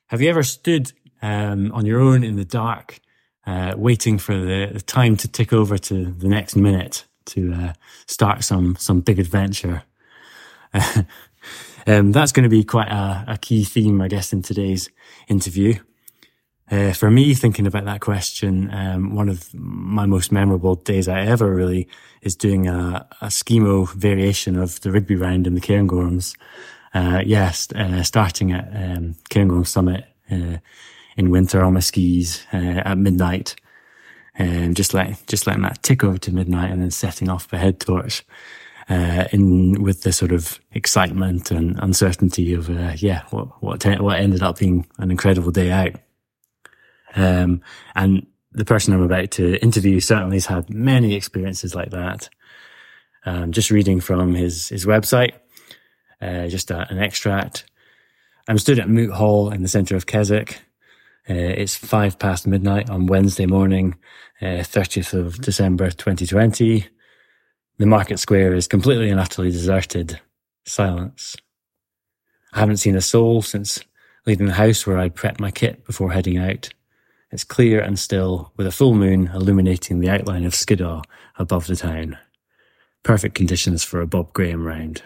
Have you ever stood on your own in the dark, waiting for the time to tick over to the next minute to start some big adventure? That's going to be quite a key theme, I guess, in today's interview. For me, thinking about that question, one of my most memorable days I ever really is doing a schemo variation of the Rigby round in the Cairngorms. Starting at Cairngorm Summit in winter on my skis at midnight, and just letting that tick over to midnight, and then setting off the head torch with the sort of excitement and uncertainty of what ended up being an incredible day out. And the person I'm about to interview certainly has had many experiences like that. Just reading from his website. Just an extract. I'm stood at Moot Hall in the centre of Keswick. It's 5 past midnight on Wednesday morning, 30th of December 2020. The market square is completely and utterly deserted. Silence. I haven't seen a soul since leaving the house where I prepped my kit before heading out. It's clear and still, with a full moon illuminating the outline of Skiddaw above the town. Perfect conditions for a Bob Graham round.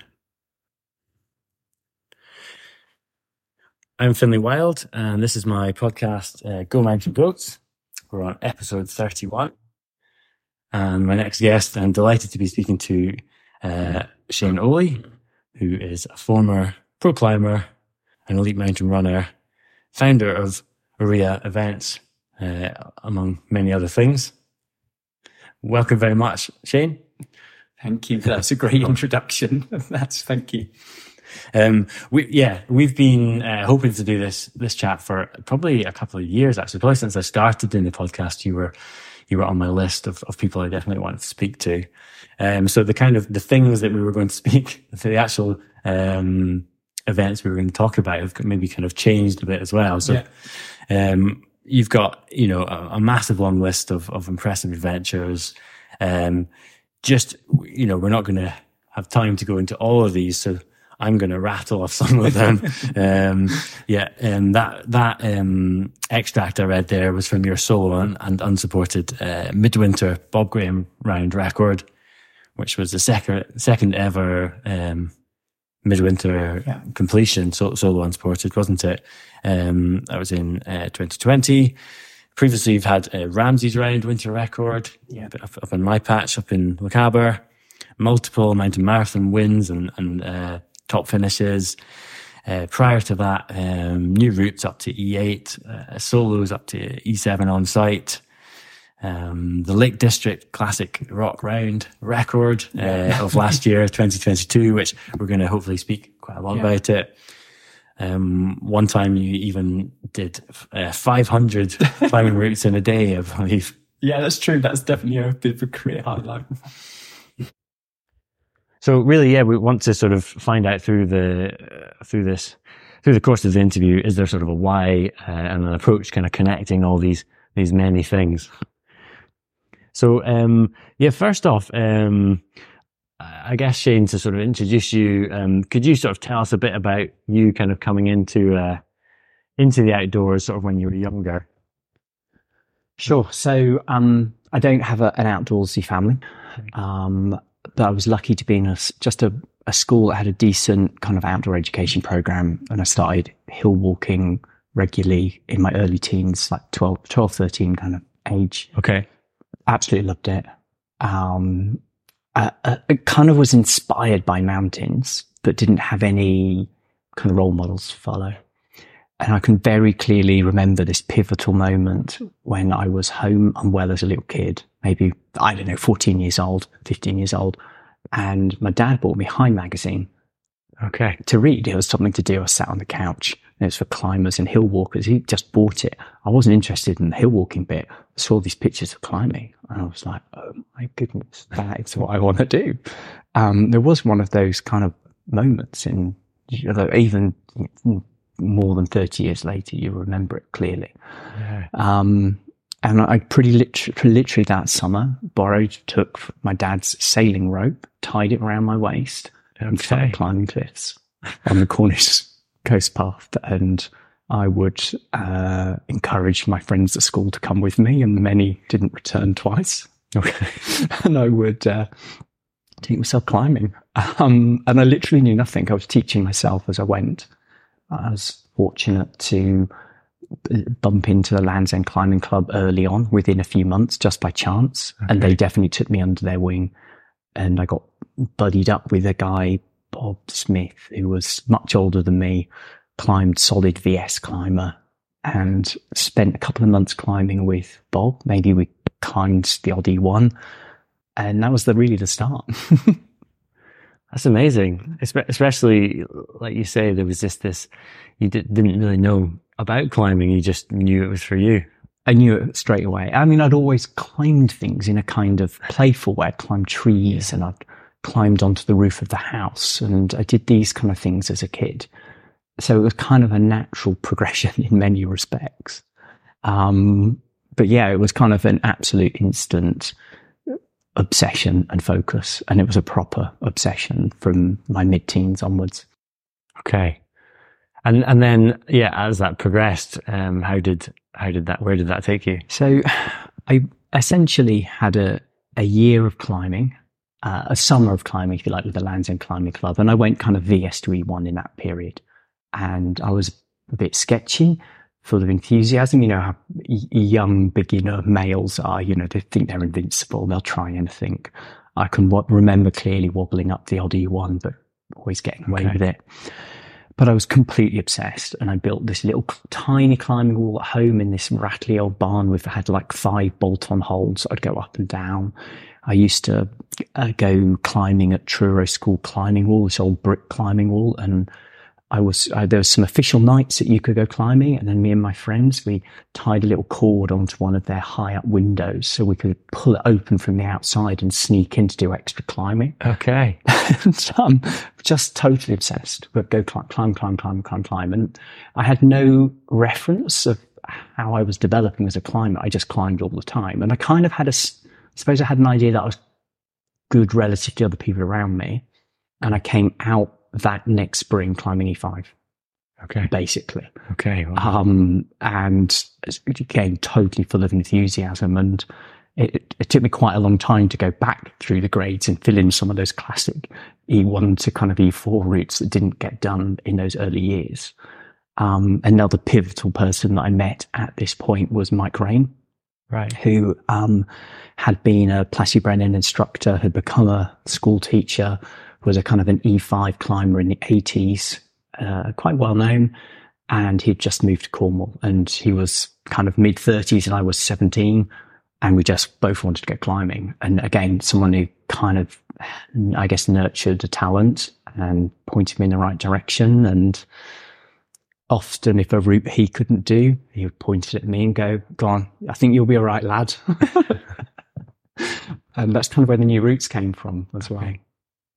I'm Finlay Wild, and this is my podcast, Go Mountain Goats. We're on episode 31. And my next guest, I'm delighted to be speaking to Shane Oley, who is a former pro climber, an elite mountain runner, founder of Aurea Events, among many other things. Welcome very much, Shane. Thank you. That's a great introduction. Thank you. We've been hoping to do this chat for probably a couple of years, actually. Probably since I started doing the podcast, you were on my list of people I definitely wanted to speak to. So the things that we were going to speak, the actual events we were going to talk about have maybe kind of changed a bit as well. So you've got, a massive long list of impressive adventures. We're not going to have time to go into all of these, so I'm going to rattle off some of them. That extract I read there was from your solo and unsupported midwinter Bob Graham round record, which was the second ever midwinter completion, solo unsupported, wasn't it? That was in 2020. Previously, you've had Ramsey's round winter record, up in my patch, up in Lochaber, multiple mountain marathon wins and top finishes. Prior to that, new routes up to E8, solos up to E7 on site. The Lake District Classic Rock Round record of last year, 2022, which we're going to hopefully speak quite a lot about it. One time you even did 500 climbing routes in a day, I believe. Yeah, that's true. That's definitely a bit of a career highlight. So really, we want to sort of find out through the course of the interview, is there sort of a why and an approach kind of connecting all these many things. So, first off, I guess, Shane, to sort of introduce you, could you sort of tell us a bit about you kind of coming into the outdoors sort of when you were younger? Sure. So, I don't have an outdoorsy family. But I was lucky to be in a school that had a decent kind of outdoor education program, and I started hill walking regularly in my early teens, like 12, 13 kind of age. Okay. Absolutely loved it. I kind of was inspired by mountains, but didn't have any kind of role models to follow. And I can very clearly remember this pivotal moment when I was home unwell as a little kid, maybe, 14 years old, 15 years old. And my dad bought me High magazine. Okay. To read. It was something to do. I sat on the couch. And it was for climbers and hill walkers. He just bought it. I wasn't interested in the hill walking bit. I saw these pictures of climbing. And I was like, oh my goodness, that is what I want to do. There was one of those kind of moments in, even more than 30 years later, you remember it clearly. Yeah. And I pretty literally that summer took my dad's sailing rope, tied it around my waist, and started climbing cliffs on the Cornish coast path. And I would encourage my friends at school to come with me, and many didn't return twice. Okay. And I would take myself climbing. And I literally knew nothing. I was teaching myself as I went. I was fortunate to bump into the Land's End Climbing Club early on, within a few months, just by chance. Okay. And they definitely took me under their wing. And I got buddied up with a guy, Bob Smith, who was much older than me, climbed solid VS climber, and spent a couple of months climbing with Bob. Maybe we climbed the odd E1. And that was really the start. That's amazing. Especially, like you say, there was just this, you didn't really know about climbing. You just knew it was for you. I knew it straight away. I mean, I'd always climbed things in a kind of playful way. I'd climbed trees and I'd climbed onto the roof of the house, and I did these kind of things as a kid. So it was kind of a natural progression in many respects. But yeah, it was kind of an absolute instant obsession and focus, and it was a proper obsession from my mid-teens onwards. Okay. And then, yeah, as that progressed, where did that take you? So I essentially had a year of climbing, a summer of climbing, if you like, with the Land's End Climbing Club. And I went kind of VS to E1 in that period. And I was a bit sketchy, full of enthusiasm. You know how young beginner males are, you know, they think they're invincible. They'll try anything. I can remember clearly wobbling up the odd E1, but always getting away with it. But I was completely obsessed, and I built this little tiny climbing wall at home in this rattly old barn had like 5 bolt-on holds. I'd go up and down. I used to go climbing at Truro School climbing wall, this old brick climbing wall, and there was some official nights that you could go climbing, and then me and my friends, we tied a little cord onto one of their high up windows so we could pull it open from the outside and sneak in to do extra climbing. Okay. And just totally obsessed. But go climb. And I had no reference of how I was developing as a climber. I just climbed all the time. And I kind of had I had an idea that I was good relative to other people around me. And I came out that next spring climbing E5. Okay. Basically. Okay. Wow. And again, totally full of enthusiasm. And it took me quite a long time to go back through the grades and fill in some of those classic E1 to kind of E4 routes that didn't get done in those early years. Another pivotal person that I met at this point was Mike Rain. Right. Who had been a Plassie Brennan instructor, had become a school teacher, was a kind of an E5 climber in the 80s, quite well known, and he'd just moved to Cornwall, and he was kind of mid-30s and I was 17, and we just both wanted to go climbing. And again, someone who kind of, I guess, nurtured a talent and pointed me in the right direction. And often if a route he couldn't do, he would point it at me and go on, I think you'll be all right, lad. And that's kind of where the new routes came from as well. Okay.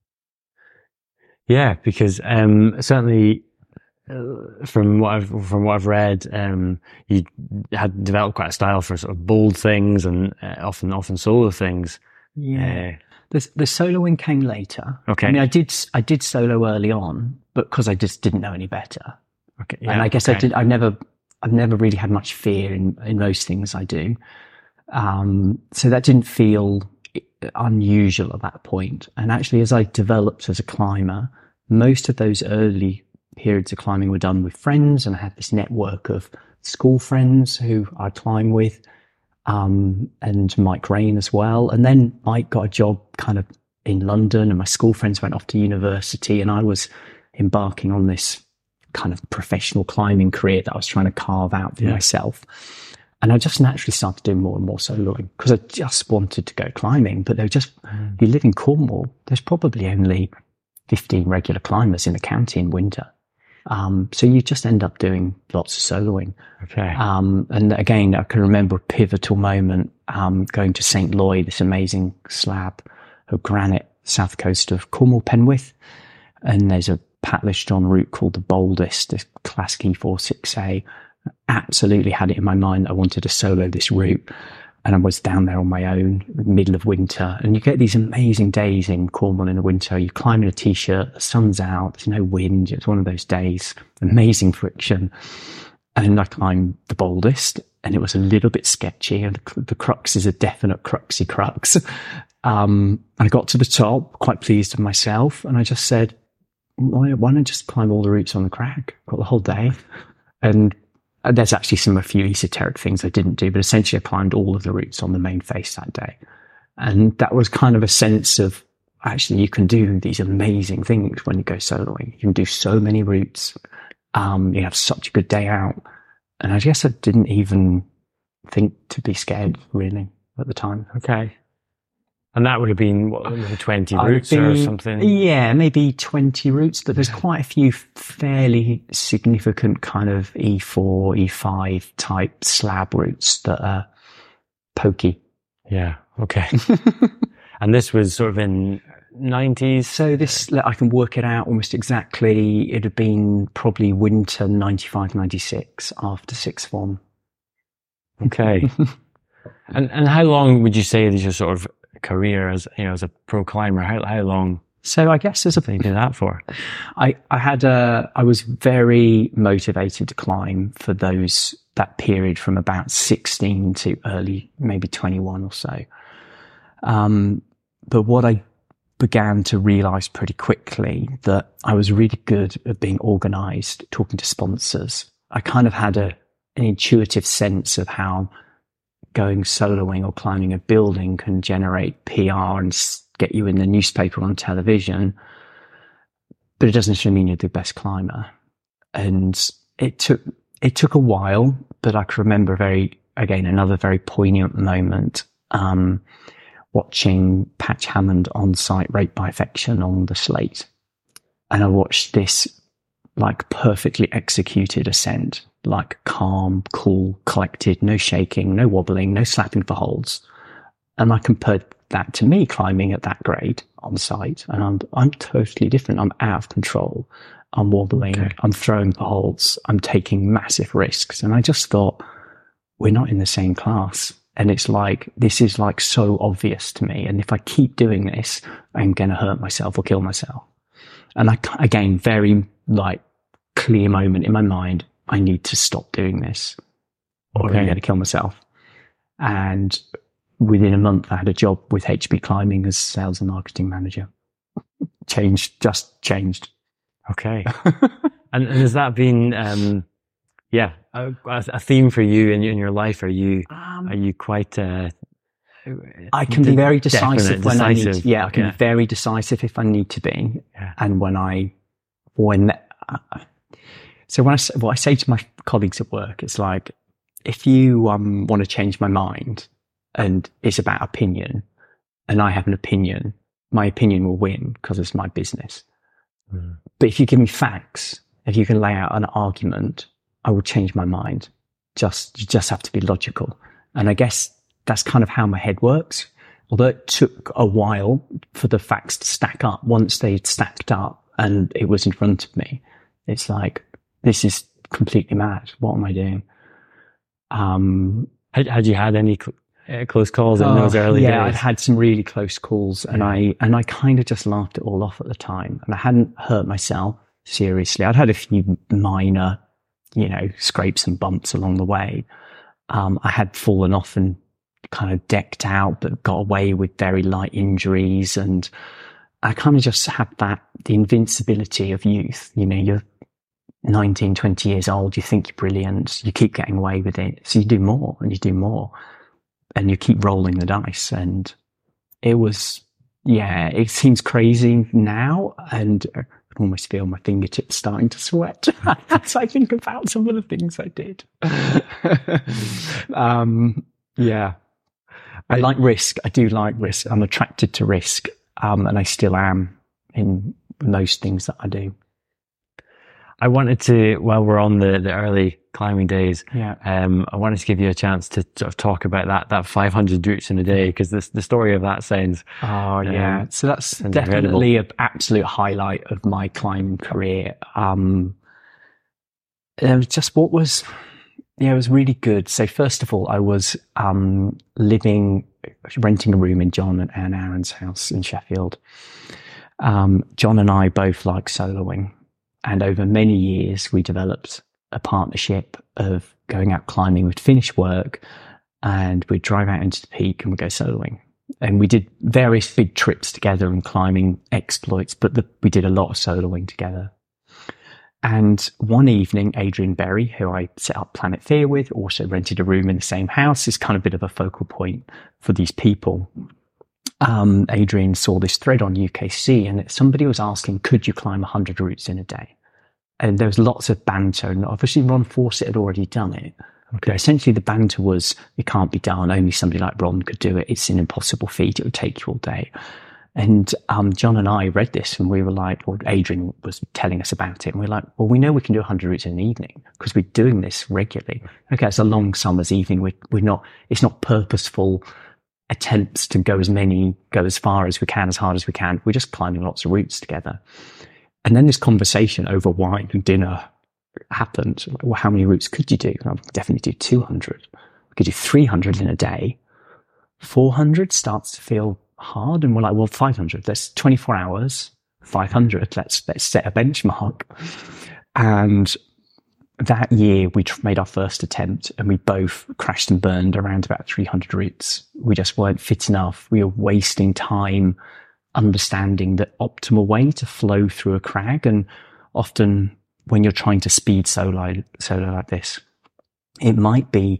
Yeah, because certainly from what I've read, you had developed quite a style for sort of bold things and often solo things. Yeah, the soloing came later. Okay, I mean, I did solo early on, but because I just didn't know any better. Okay, yeah, and I guess I've never really had much fear in most things I do. So that didn't feel unusual at that point. And actually, as I developed as a climber, most of those early periods of climbing were done with friends, and I had this network of school friends who I climb with, and Mike Rain as well. And then Mike got a job kind of in London, and my school friends went off to university, and I was embarking on this kind of professional climbing career that I was trying to carve out for myself. And I just naturally started doing more and more soloing because I just wanted to go climbing. But you live in Cornwall, there's probably only 15 regular climbers in the county in winter. So you just end up doing lots of soloing. Okay. And again, I can remember a pivotal moment, going to St. Loy, this amazing slab of granite, south coast of Cornwall, Penwith. And there's a Pat Lishton route called the Boldest, this classic E46A. Absolutely had it in my mind that I wanted to solo this route. And I was down there on my own, middle of winter. And you get these amazing days in Cornwall in the winter. You climb in a t-shirt, the sun's out, there's no wind. It's one of those days, amazing friction. And I climbed the boldest, and it was a little bit sketchy, and the crux is a definite cruxy crux. I got to the top, quite pleased with myself, and I just said, why don't I just climb all the routes on the crag? Got the whole day. And there's actually a few esoteric things I didn't do, but essentially I climbed all of the routes on the main face that day. And that was kind of a sense of, actually, you can do these amazing things when you go soloing. You can do so many routes. You have such a good day out. And I guess I didn't even think to be scared, really, at the time. Okay. And that would have been, what, 20 routes or something? Yeah, maybe 20 routes, but there's quite a few fairly significant kind of E4, E5 type slab routes that are pokey. Yeah, okay. And this was sort of in 90s? So this, I can work it out almost exactly. It had been probably winter 95, 96 after sixth form. Okay. And how long would you say is your sort of career as, as a pro climber? How long? So I guess there's a thing to do that for. I was very motivated to climb for that period from about 16 to early, maybe 21 or so. But what I began to realize pretty quickly that I was really good at being organized, talking to sponsors. I kind of had an intuitive sense of how going soloing or climbing a building can generate PR and get you in the newspaper on television, but it doesn't necessarily mean you're the best climber. And it took a while, but I can remember another very poignant moment, watching Patch Hammond on site Rate by Affection on the Slate. And I watched this like perfectly executed ascent, like calm, cool, collected, no shaking, no wobbling, no slapping for holds. And I compared that to me climbing at that grade on site, and I'm totally different. I'm out of control. I'm wobbling. Okay. I'm throwing for holds. I'm taking massive risks. And I just thought, we're not in the same class. And it's like, this is like so obvious to me. And if I keep doing this, I'm going to hurt myself or kill myself. And again, very like clear moment in my mind, I need to stop doing this or I'm going to kill myself. And within a month, I had a job with HB Climbing as sales and marketing manager. Just changed. Okay. and has that been, a theme for you in your life? Are you quite, I can be very decisive when I need to. Yeah, I can be very decisive if I need to be. Yeah. And so what I say to my colleagues at work, it's like, if you want to change my mind and it's about opinion and I have an opinion, my opinion will win because it's my business. Mm. But if you give me facts, if you can lay out an argument, I will change my mind. You just have to be logical. And I guess that's kind of how my head works. Although it took a while for the facts to stack up, once they'd stacked up and it was in front of me, it's like, this is completely mad. What am I doing? Had you had any close calls in those early days? Yeah, I'd had some really close calls, and I kind of just laughed it all off at the time. And I hadn't hurt myself seriously. I'd had a few minor, scrapes and bumps along the way. I had fallen off and kind of decked out, but got away with very light injuries. And I kind of just had the invincibility of youth. You're 19, 20 years old, you think you're brilliant, you keep getting away with it. So you do more and you do more and you keep rolling the dice. And it was, it seems crazy now. And I can almost feel my fingertips starting to sweat as I think about some of the things I did. I like risk. I do like risk. I'm attracted to risk. And I still am in most things that I do. I wanted to, while we're on the early climbing days, I wanted to give you a chance to sort of talk about that 500 routes in a day, because the story of that sounds... So that's definitely an absolute highlight of my climbing career. Just what was... it was really good. So first of all, I was renting a room in John and Anne Aaron's house in Sheffield. John and I both like soloing. And over many years, we developed a partnership of going out climbing. We'd finish work and we'd drive out into the peak and we'd go soloing. And we did various big trips together and climbing exploits, but we did a lot of soloing together. And one evening, Adrian Berry, who I set up Planet Fear with, also rented a room in the same house, is kind of a bit of a focal point for these people. Adrian saw this thread on UKC and somebody was asking, could you climb 100 routes in a day? And there was lots of banter, and obviously Ron Fawcett had already done it. Okay. Essentially the banter was, it can't be done, only somebody like Ron could do it, it's an impossible feat, it would take you all day. And John and I read this and we were like, well, Adrian was telling us about it, and we were like, well, we know we can do 100 routes in an evening because we're doing this regularly. Okay, it's a long summer's evening, we're not, it's not purposeful attempts to go as far as we can, as hard as we can. We're just climbing lots of routes together. And then this conversation over wine and dinner happened. Well, how many routes could you do? I'll definitely do 200. We could do 300 in a day. 400 starts to feel hard. And we're like, well, 500, that's 24 hours, 500. Let's set a benchmark. And that year we made our first attempt and we both crashed and burned around about 300 routes. We just weren't fit enough. We were wasting time understanding the optimal way to flow through a crag. And often when you're trying to speed solo like this, it might be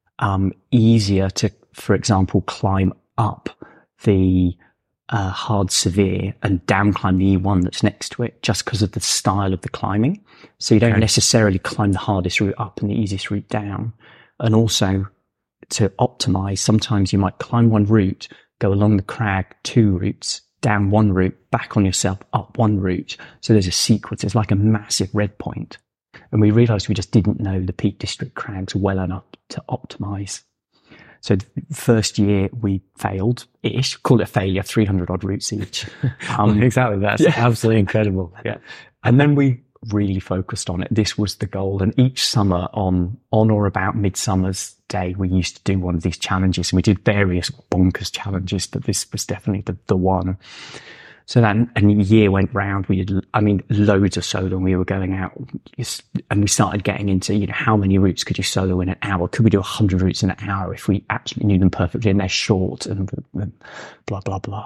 easier to, for example, climb up the hard severe and down climb the E1 that's next to it, just because of the style of the climbing. So you don't necessarily climb the hardest route up and the easiest route down. And also to optimize, sometimes you might climb one route, go along the crag 2 routes, down 1 route, back on yourself, up 1 route. So there's a sequence. It's like a massive red point. And we realized we just didn't know the Peak District crags well enough to optimize. So the first year we failed-ish, call it a failure, 300 odd routes each. Exactly. That's absolutely incredible. Yeah. And then we really focused on it. This was the goal. And each summer on or about Midsummer's Day, we used to do one of these challenges, and we did various bonkers challenges, but this was definitely the one. So then a year went round. We did, loads of solo, and we were going out and we started getting into, how many routes could you solo in an hour? Could we do 100 routes in an hour if we actually knew them perfectly and they're short and blah, blah, blah.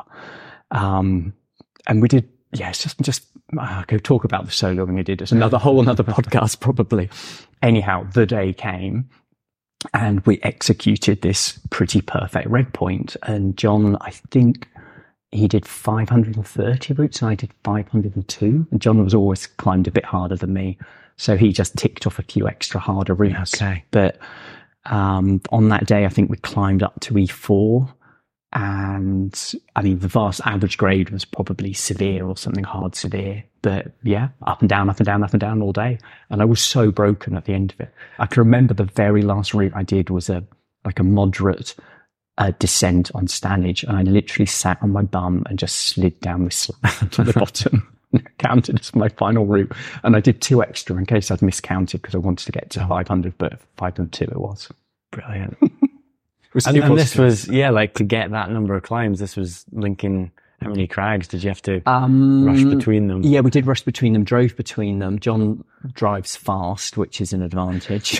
And we did, it's just I could talk about the soloing I did. It's another podcast probably. Anyhow, the day came and we executed this pretty perfect red point. And John, I think he did 530 routes and I did 502. And John was always climbed a bit harder than me. So he just ticked off a few extra harder routes. Okay. But on that day, I think we climbed up to E4. And the vast average grade was probably severe or something hard severe. But yeah, up and down, up and down, up and down all day. And I was so broken at the end of it. I can remember the very last route I did was a moderate descent on Stanage. And I literally sat on my bum and just slid down this slab to the bottom. Counted as my final route. And I did 2 extra in case I'd miscounted because I wanted to get to 500, but 502 it was. Brilliant. And this was, to get that number of climbs, this was linking how many crags? Did you have to rush between them? Yeah, we did rush between them, drove between them. John drives fast, which is an advantage.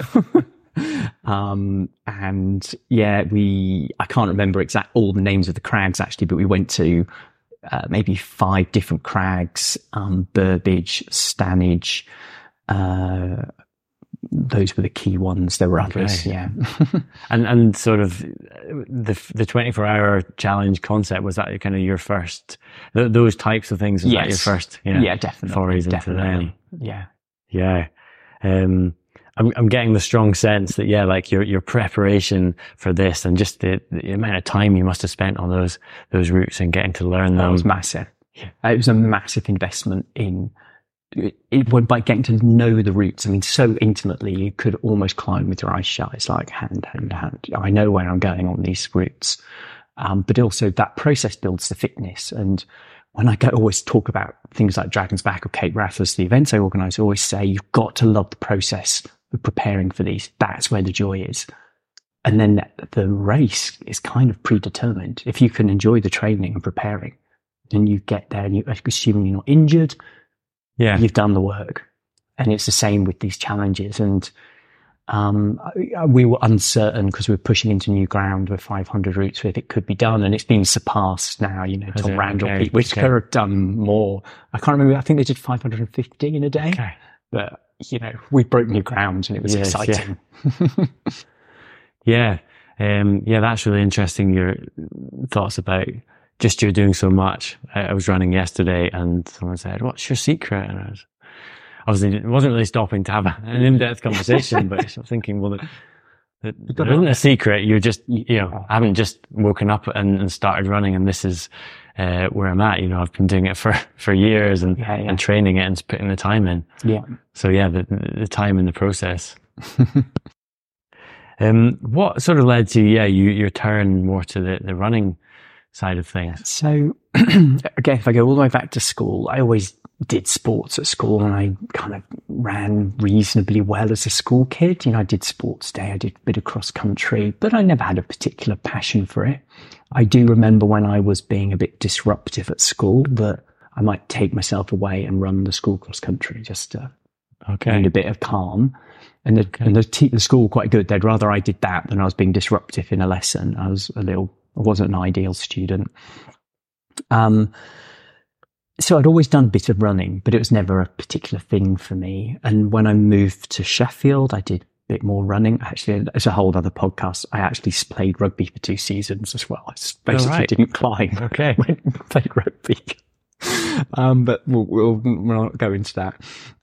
I can't remember all the names of the crags actually, but we went to maybe 5 different crags, Burbage, Stanage, those were the key ones. There were others, yeah. and sort of the 24-hour challenge concept, was that kind of your first, those types of things, was that your first, definitely, forays into them? Yeah. I'm getting the strong sense that your preparation for this and just the amount of time you must have spent on those routes and getting to learn them. That was massive. Yeah. It was a massive investment in it went by getting to know the routes. So intimately, you could almost climb with your eyes shut. It's like hand. I know where I'm going on these routes. But also that process builds the fitness. And when I always talk about things like Dragon's Back or Cape Wrath, the events I organise, I always say, you've got to love the process of preparing for these. That's where the joy is. And then the race is kind of predetermined. If you can enjoy the training and preparing, then you get there and assuming you're not injured, you've done the work. And it's the same with these challenges. And we were uncertain because we were pushing into new ground with 500 routes if it could be done. And it's been surpassed now, Tom Randall, Pete Whitaker have done more. I can't remember. I think they did 550 in a day. Okay. But, we broke new ground and it was exciting. Yeah. That's really interesting. Your thoughts about just you're doing so much. I was running yesterday and someone said, "What's your secret?" And I wasn't really stopping to have an in-depth conversation, but I was thinking, well, there isn't a secret. You're just, I haven't just woken up and started running and this is, where I'm at. I've been doing it for years and training it and putting the time in. Yeah. So the time in the process. What sort of led to, your turn more to the running side of things? So again, if I go all the way back to school, I always did sports at school and I kind of ran reasonably well as a school kid. I did sports day, I did a bit of cross country, but I never had a particular passion for it. I do remember when I was being a bit disruptive at school that I might take myself away and run the school cross country just to need a bit of calm. And the school were quite good. They'd rather I did that than I was being disruptive in a lesson. I wasn't an ideal student. So I'd always done a bit of running, but it was never a particular thing for me. And when I moved to Sheffield, I did a bit more running. Actually, it's a whole other podcast. I actually played rugby for 2 seasons as well. I basically didn't climb. Okay. Played rugby. But we'll not go into that.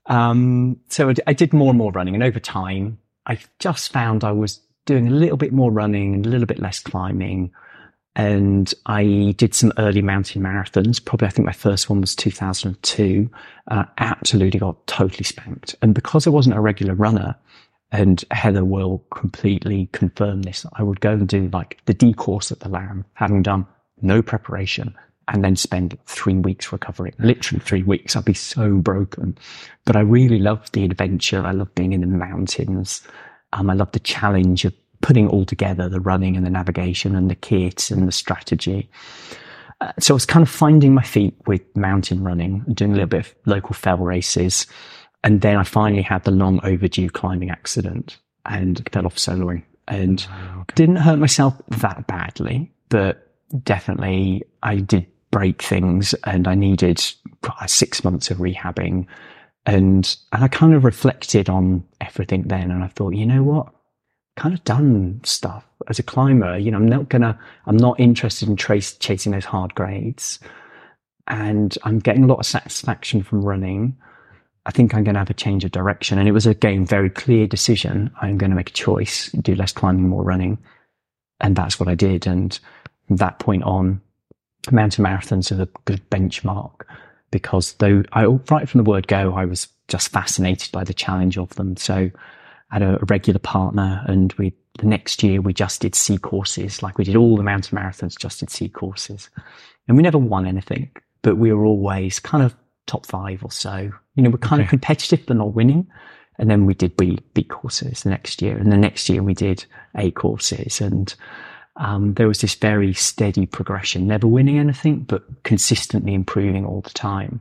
So I did more and more running. And over time, I just found I was doing a little bit more running and a little bit less climbing. And I did some early mountain marathons. Probably, I think my first one was 2002. Absolutely got totally spanked. And because I wasn't a regular runner, and Heather will completely confirm this, I would go and do like the D course at the Lamb, having done no preparation, and then spend 3 weeks recovering. Literally 3 weeks. I'd be so broken. But I really loved the adventure. I loved being in the mountains. I loved the challenge of putting it all together, the running and the navigation and the kit and the strategy. So I was kind of finding my feet with mountain running and doing a little bit of local fell races. And then I finally had the long overdue climbing accident and fell off soloing and didn't hurt myself that badly, but definitely I did break things and I needed 6 months of rehabbing. And I kind of reflected on everything then. And I thought, you know what? Kind of done stuff as a climber. I'm not interested in chasing those hard grades. And I'm getting a lot of satisfaction from running. I think I'm going to have a change of direction. And it was, again, very clear decision. I'm going to make a choice, do less climbing, more running. And that's what I did. And from that point on, mountain marathons are a good benchmark because right from the word go, I was just fascinated by the challenge of them. So I had a regular partner and the next year we just did C courses. Like we did all the mountain marathons, just did C courses. And we never won anything, but we were always kind of top 5 or so. We're kind of competitive, but not winning. And then we did B courses the next year. And the next year we did A courses. And there was this very steady progression, never winning anything, but consistently improving all the time.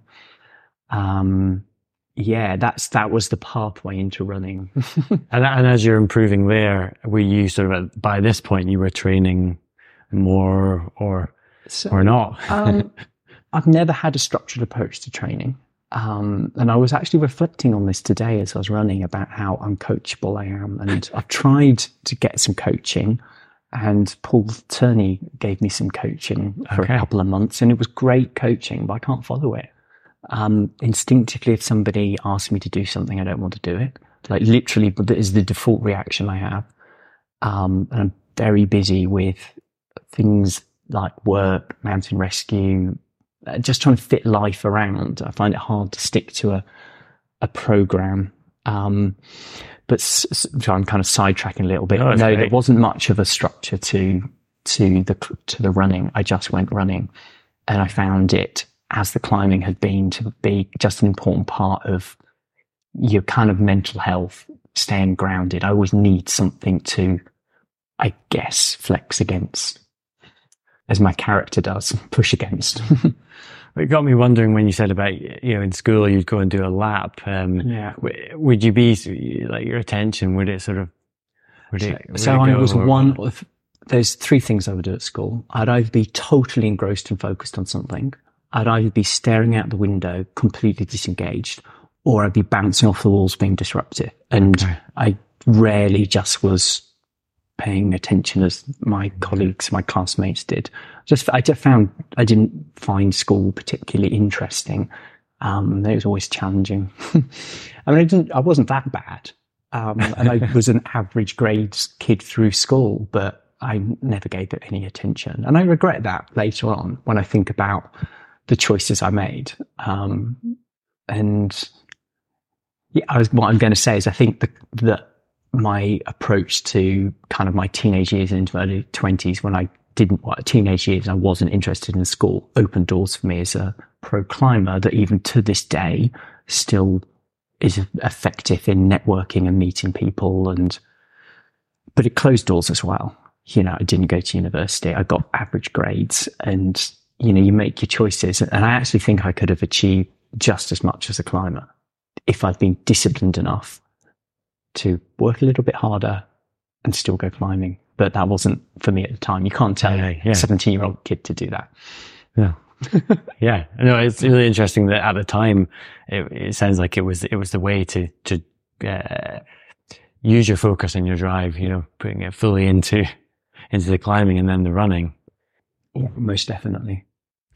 That was the pathway into running. and as you're improving there, were you sort of by this point you were training more or not? I've never had a structured approach to training. And I was actually reflecting on this today as I was running about how uncoachable I am. And I've tried to get some coaching. And Paul Turney gave me some coaching for a couple of months, and it was great coaching, but I can't follow it. Instinctively, if somebody asks me to do something, I don't want to do it. Like literally, that is the default reaction I have. And I'm very busy with things like work, mountain rescue, just trying to fit life around. I find it hard to stick to a program. But so I'm kind of sidetracking a little bit. No, there wasn't much of a structure to the running. I just went running, and I found it, as the climbing had been, to be just an important part of your kind of mental health, staying grounded. I always need something to, I guess, flex against. as my character does, push against. It got me wondering when you said about, in school you'd go and do a lap. Would you be like your attention? Would it sort of? I was one of those three things I would do at school. I'd either be totally engrossed and focused on something. I'd either be staring out the window, completely disengaged, or I'd be bouncing off the walls, being disruptive. And I rarely just was paying attention as my colleagues, my classmates did. I didn't find school particularly interesting. It was always challenging. I mean, I wasn't that bad. And I was an average grades kid through school, but I never gave it any attention. And I regret that later on when I think about the choices I made. What I'm going to say is I think that my approach to kind of my teenage years and into my early 20s, when I teenage years, I wasn't interested in school, opened doors for me as a pro climber that even to this day still is effective in networking and meeting people. But it closed doors as well. I didn't go to university. I got average grades, and, you make your choices. And I actually think I could have achieved just as much as a climber if I'd been disciplined enough to work a little bit harder and still go climbing. But that wasn't for me at the time. You can't tell a 17-year-old kid to do that. Yeah. Yeah. No, it's really interesting that at the time, it sounds like it was the way to use your focus and your drive, putting it fully into the climbing and then the running. Yeah, most definitely.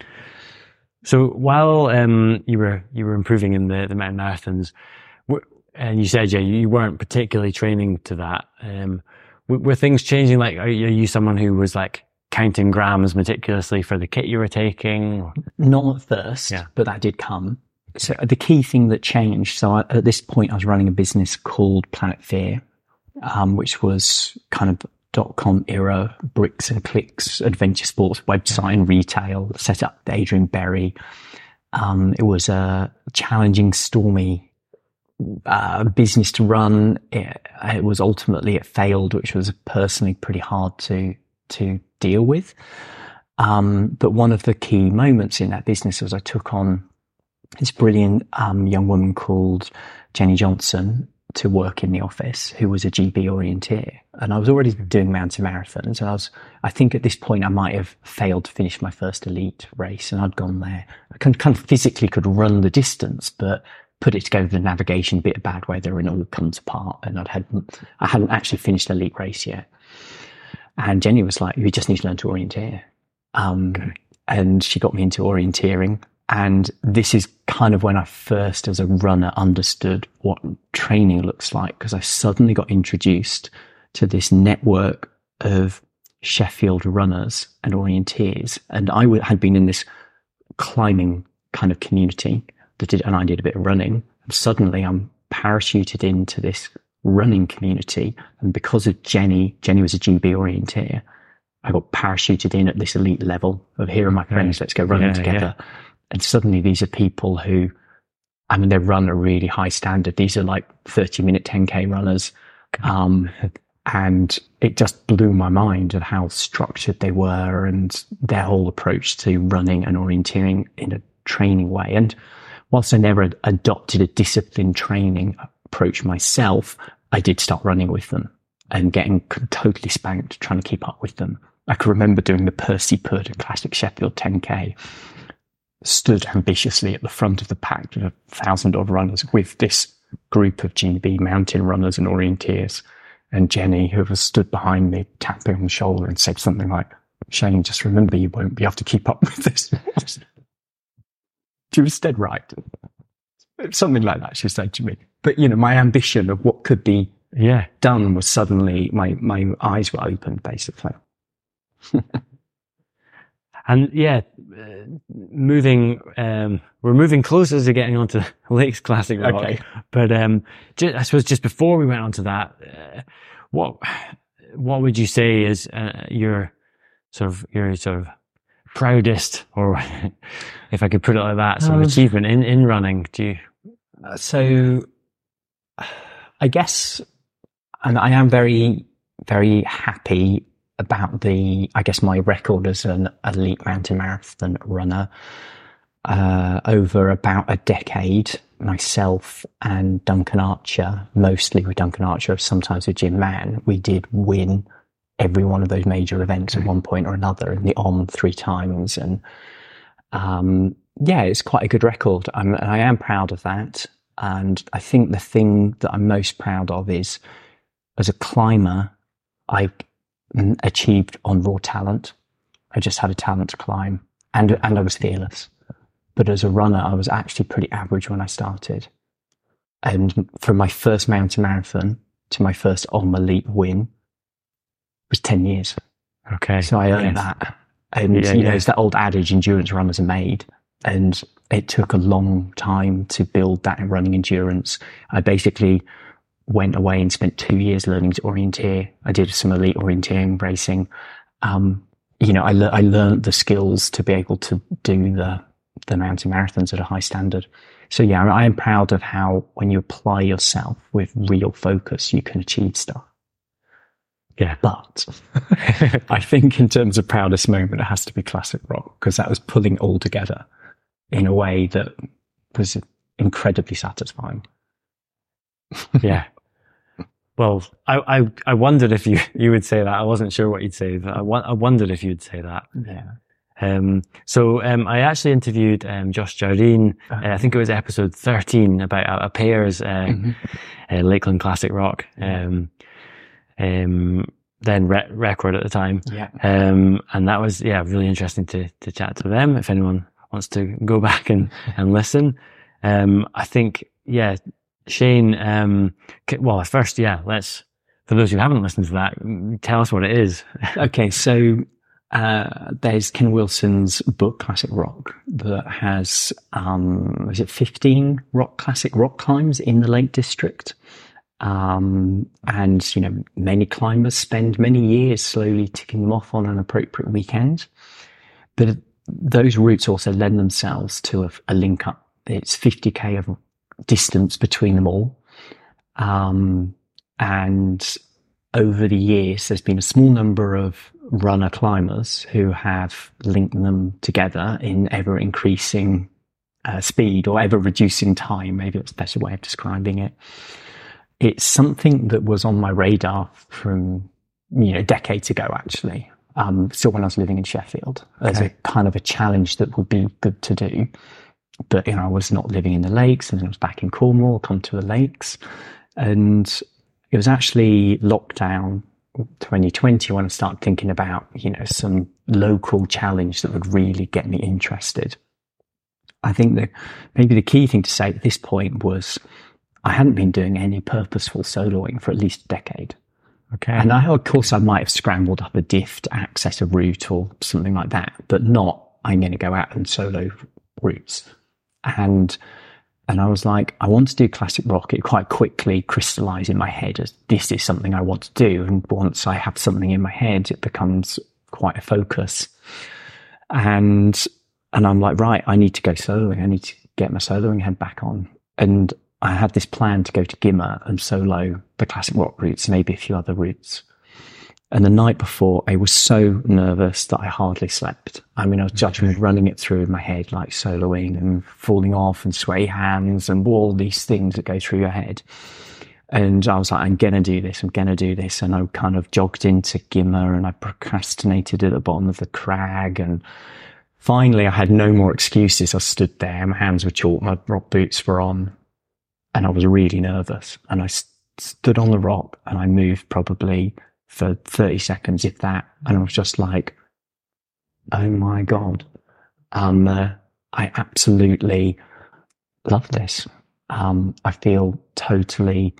So while you were improving in the mountain marathons, and you said, you weren't particularly training to that. Were things changing? Like, are you someone who was like counting grams meticulously for the kit you were taking? Not at first, but that did come. So the key thing that changed. So at this point, I was running a business called Planet Fear, which was kind of .com era, bricks and clicks, adventure sports website and retail, set up with Adrian Berry. It was a challenging, stormy business to run. It failed, which was personally pretty hard to deal with. But one of the key moments in that business was I took on this brilliant young woman called Jenny Johnson to work in the office, who was a GB orienteer. And I was already doing mountain marathons. And I think at this point I might have failed to finish my first elite race, and I'd gone there. I kind of physically could run the distance, but put it together, the navigation, bit of bad weather, and it all comes apart. And I hadn't actually finished the elite race yet. And Jenny was like, "You just need to learn to orienteer." And she got me into orienteering. And this is kind of when I first, as a runner, understood what training looks like, because I suddenly got introduced to this network of Sheffield runners and orienteers. And I had been in this climbing kind of community and I did a bit of running. And suddenly I'm parachuted into this running community. And because of Jenny was a GB orienteer, I got parachuted in at this elite level of, here are my friends, let's go running together. Yeah. And suddenly these are people who, they run a really high standard. These are like 30-minute 10K runners. And it just blew my mind at how structured they were and their whole approach to running and orienteering in a training way. And whilst I never adopted a disciplined training approach myself, I did start running with them and getting totally spanked trying to keep up with them. I can remember doing the Percy Pud, a classic Sheffield 10K, stood ambitiously at the front of the pack of 1,000-odd runners with this group of GB mountain runners and orienteers. And Jenny, who was stood behind me, tapped me on the shoulder and said something like, "Shane, just remember you won't be able to keep up with this." She was dead right. Something like that she said to me. But, my ambition of what could be done was suddenly, my eyes were opened, basically. And we're moving closer to getting onto Lakes Classic Rock. Okay. But I suppose just before we went onto that, what would you say is your sort of proudest, or if I could put it like that, sort of achievement in running? Do you? So, I guess, and I am very, very happy about I guess my record as an elite mountain marathon runner. Over about a decade, myself and Duncan Archer, mostly with Duncan Archer, sometimes with Jim Mann, we did win every one of those major events at one point or another, in the OM 3 times. And it's quite a good record. I am proud of that. And I think the thing that I'm most proud of is, as a climber, I achieved on raw talent. I just had a talent to climb, and I was fearless. But as a runner, I was actually pretty average when I started. And from my first mountain marathon to my first OM Elite win was 10 years. Okay. So I earned that. And, it's that old adage, endurance runners are made. And it took a long time to build that running endurance. I basically went away and spent 2 years learning to orienteer. I did some elite orienteering racing. I learned the skills to be able to do the mountain marathons at a high standard. So I am proud of how, when you apply yourself with real focus, you can achieve stuff. Yeah. But I think in terms of proudest moment, it has to be Classic Rock, because that was pulling it all together in a way that was incredibly satisfying. Yeah. Well, I wondered if you would say that. I wasn't sure what you'd say, but I wondered if you'd say that. Yeah. I actually interviewed Josh Jardine. I think it was episode 13 about a pairs Lakeland Classic Rock. Then record at the time. Yeah. And that was really interesting to chat to them. If anyone wants to go back and listen, I think Shane. First, let's, for those who haven't listened to that, tell us what it is. Okay, so there's Ken Wilson's book, Classic Rock, that has, 15 classic rock climbs in the Lake District. And, many climbers spend many years slowly ticking them off on an appropriate weekend. But those routes also lend themselves to a link up. It's 50k of distance between them all. And over the years, there's been a small number of runner climbers who have linked them together in ever increasing speed, or ever reducing time. Maybe that's a better way of describing it. It's something that was on my radar from, decades ago, actually. Still when I was living in Sheffield, as a kind of a challenge that would be good to do. But, I was not living in the lakes, and then I was back in Cornwall, come to the lakes. And it was actually lockdown 2020 when I started thinking about, some local challenge that would really get me interested. I think that maybe the key thing to say at this point was I hadn't been doing any purposeful soloing for at least a decade. Okay. And of course, I might have scrambled up a diff to access a route or something like that, but not, I'm going to go out and solo routes. And I was like, I want to do Classic Rock. It quite quickly crystallized in my head as this is something I want to do. And once I have something in my head, it becomes quite a focus. And I'm like, right, I need to go soloing. I need to get my soloing head back on. And I had this plan to go to Gimmer and solo the Classic Rock routes, maybe a few other routes. And the night before, I was so nervous that I hardly slept. I was just running it through in my head, like soloing and falling off and sway hands and all these things that go through your head. And I was like, I'm going to do this. And I kind of jogged into Gimmer, and I procrastinated at the bottom of the crag. And finally, I had no more excuses. I stood there, my hands were chalk, my rock boots were on, and I was really nervous. And I stood on the rock, and I moved probably for 30 seconds, if that. And I was just like, oh my God. I absolutely love this. I feel totally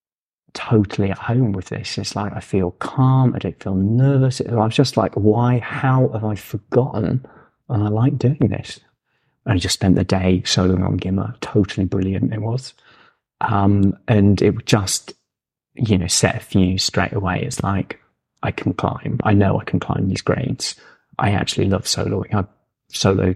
at home with this. It's like, I feel calm. I don't feel nervous. I was just like, how have I forgotten? And I like doing this. And I just spent the day soloing on Gimmer. Totally brilliant it was. And it just, set a fuse straight away. It's like, I can climb. I know I can climb these grades. I actually love soloing. I've soloed,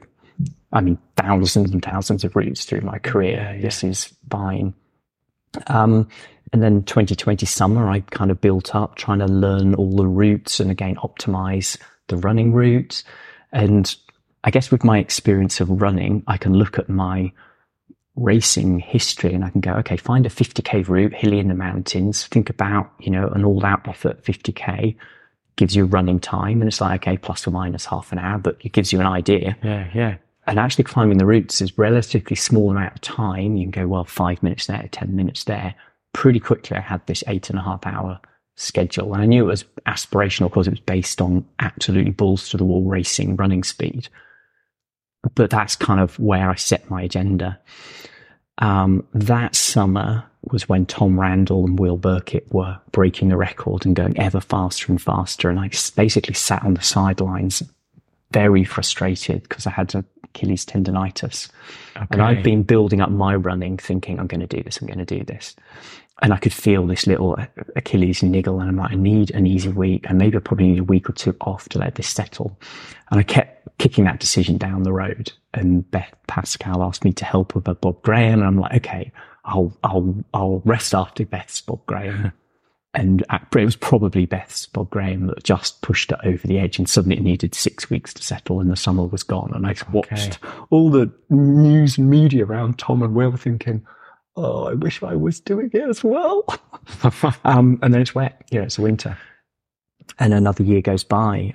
thousands and thousands of routes through my career. This is fine. And then 2020 summer, I kind of built up trying to learn all the routes and again, optimize the running routes. And I guess with my experience of running, I can look at my racing history and I can go, okay, find a 50k route, hilly in the mountains. Think about, you know, an all out effort 50k gives you running time. And it's like, okay, plus or minus half an hour, but it gives you an idea. Yeah. And actually climbing the routes is relatively small amount of time. You can go, well, 5 minutes there, 10 minutes there. Pretty quickly, I had this 8.5 hour schedule. And I knew it was aspirational because it was based on absolutely balls to the wall racing, running speed. But that's kind of where I set my agenda. That summer was when Tom Randall and Will Burkitt were breaking the record and going ever faster and faster. And I basically sat on the sidelines, very frustrated because I had Achilles tendonitis. Okay. And I'd been building up my running thinking, I'm going to do this. And I could feel this little Achilles niggle. And I'm like, I need an easy week. And maybe I probably need a week or two off to let this settle. And I kept kicking that decision down the road. And Beth Pascal asked me to help with Bob Graham. And I'm like, okay, I'll rest after Beth's Bob Graham. And it was probably Beth's Bob Graham that just pushed it over the edge, and suddenly it needed 6 weeks to settle and the summer was gone. And I watched all the news and media around Tom and Will thinking, oh, I wish I was doing it as well. And then it's wet. Yeah, it's winter. And another year goes by.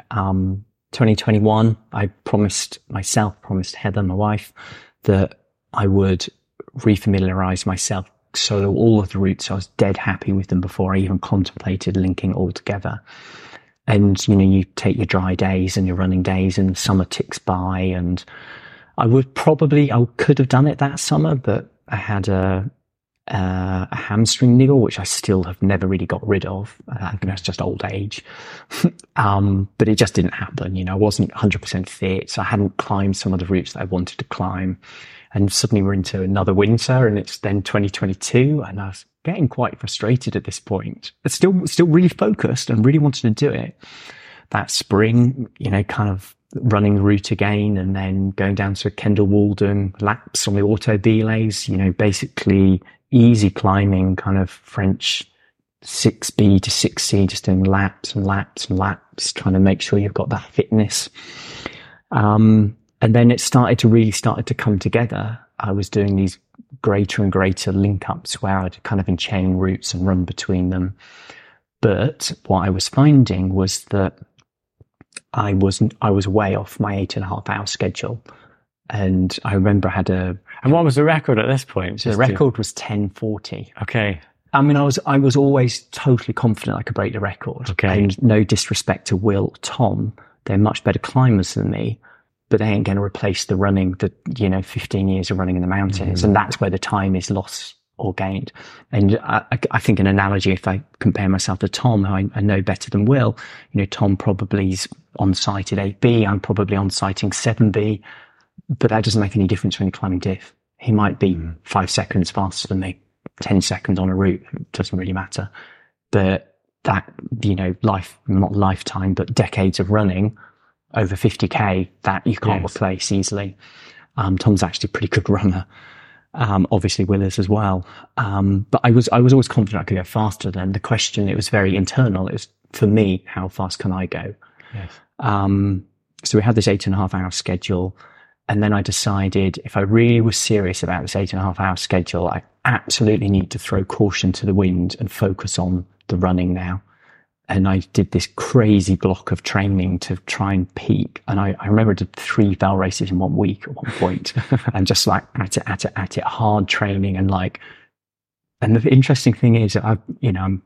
2021, I promised Heather, my wife, that I would refamiliarize myself. So all of the routes, I was dead happy with them before I even contemplated linking all together. And, you know, you take your dry days and your running days and summer ticks by. And I could have done it that summer, but I had a hamstring niggle, which I still have never really got rid of. That's just old age. But it just didn't happen. You know, I wasn't 100% fit. So I hadn't climbed some of the routes that I wanted to climb. And suddenly we're into another winter and it's then 2022. And I was getting quite frustrated at this point, but still really focused and really wanted to do it. That spring, you know, kind of running the route again and then going down to Kendall Walden, laps on the auto belays, you know, basically easy climbing, kind of French 6B to 6C, just doing laps and laps and laps, trying to make sure you've got that fitness. And then it started to come together. I was doing these greater and greater link-ups where I'd kind of enchain routes and run between them. But what I was finding was that I was way off my 8.5 hour schedule. And I remember I had And what was the record at this point? The record was 10:40. Okay. I mean, I was always totally confident I could break the record. Okay. And no disrespect to Will, Tom, they're much better climbers than me. But they ain't going to replace the running, 15 years of running in the mountains. Mm-hmm. And that's where the time is lost or gained. And I think an analogy, if I compare myself to Tom, who I know better than Will, you know, Tom probably is on site at 8B. I'm probably on sighting 7B, but that doesn't make any difference when you're climbing diff. He might be 5 seconds faster than me, 10 seconds on a route. It doesn't really matter. But that, you know, not lifetime, but decades of running, over 50k, that you can't replace easily. Tom's actually a pretty good runner. Obviously Will is as well. But I was always confident I could go faster than. The question, it was very internal. It was, for me, how fast can I go? Yes. So we had this 8.5 hour schedule. And then I decided if I really was serious about this 8.5 hour schedule, I absolutely need to throw caution to the wind and focus on the running now. And I did this crazy block of training to try and peak. And I remember I did 3 Val races in 1 week at one point and just like at it, hard training. And the interesting thing is I'm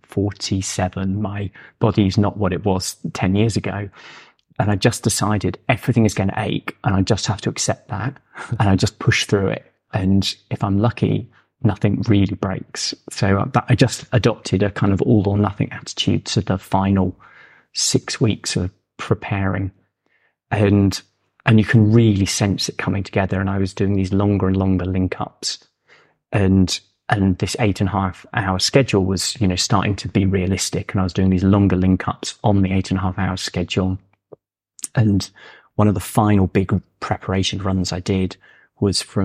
47. My body's not what it was 10 years ago. And I just decided everything is going to ache and I just have to accept that. And I just push through it. And if I'm lucky, nothing really breaks. So I just adopted a kind of all or nothing attitude to the final 6 weeks of preparing. And you can really sense it coming together. And I was doing these longer and longer link ups. And this 8.5 hour schedule was, you know, starting to be realistic. And I was doing these longer link ups on the 8.5 hour schedule. And one of the final big preparation runs I did was from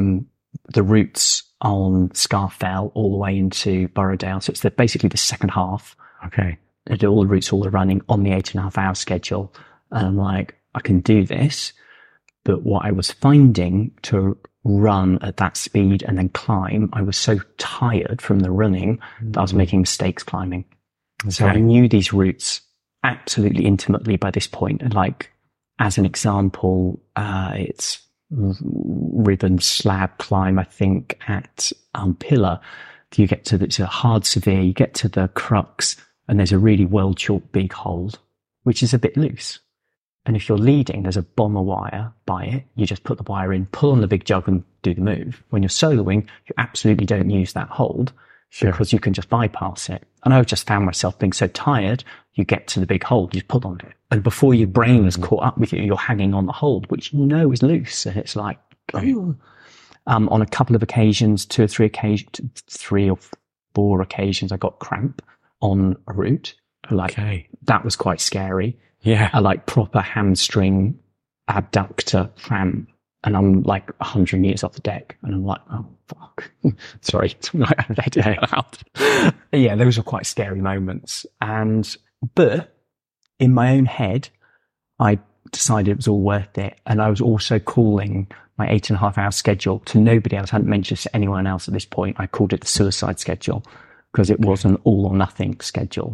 the routes on Scarfell all the way into Borrowdale. So it's basically the second half. Okay. All the routes, all are running on the 8.5-hour schedule. And I'm like, I can do this. But what I was finding to run at that speed and then climb, I was so tired from the running that I was making mistakes climbing. Okay. So I knew these routes absolutely intimately by this point. And like, as an example, it's ribbon slab climb, I think, at Pillar. You get to it's a hard severe, you get to the crux, and there's a really well chalked big hold, which is a bit loose. And if you're leading, there's a bomber wire by it. You just put the wire in, pull on the big jug and do the move. When you're soloing, you absolutely don't use that hold because you can just bypass it. And I've just found myself being so tired, you get to the big hold, you pull on it. And before your brain has caught up with you, you're hanging on the hold, which you know is loose. And it's like, on a couple of occasions, 2 or 3 occasions, 3 or 4 occasions, I got cramp on a route. Like, that was quite scary. Yeah. A like proper hamstring abductor cramp. And I'm like 100 meters off the deck. And I'm like, oh, fuck. Sorry. I let it out. Yeah, those were quite scary moments. But in my own head, I decided it was all worth it. And I was also calling my 8.5-hour schedule to nobody else. I hadn't mentioned it to anyone else at this point. I called it the suicide schedule because it was an all or nothing schedule.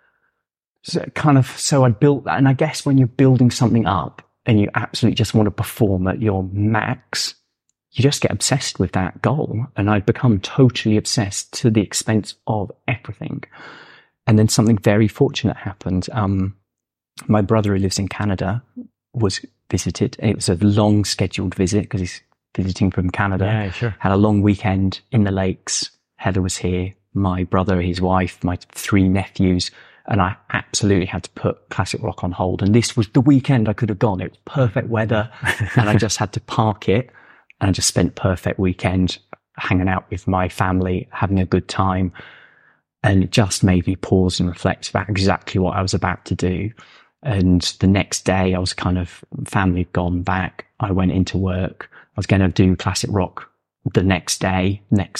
So I built that. And I guess when you're building something up and you absolutely just want to perform at your max, you just get obsessed with that goal. And I'd become totally obsessed to the expense of everything. And then something very fortunate happened. My brother, who lives in Canada, was visited. It was a long scheduled visit because he's visiting from Canada. Yeah, sure. Had a long weekend in the lakes. Heather was here. My brother, his wife, my 3 nephews. And I absolutely had to put Classic Rock on hold. And this was the weekend I could have gone. It was perfect weather. And I just had to park it. And I just spent perfect weekend hanging out with my family, having a good time. And it just made me pause and reflect about exactly what I was about to do. And the next day I was family had gone back. I went into work. I was going to do Classic Rock the next day,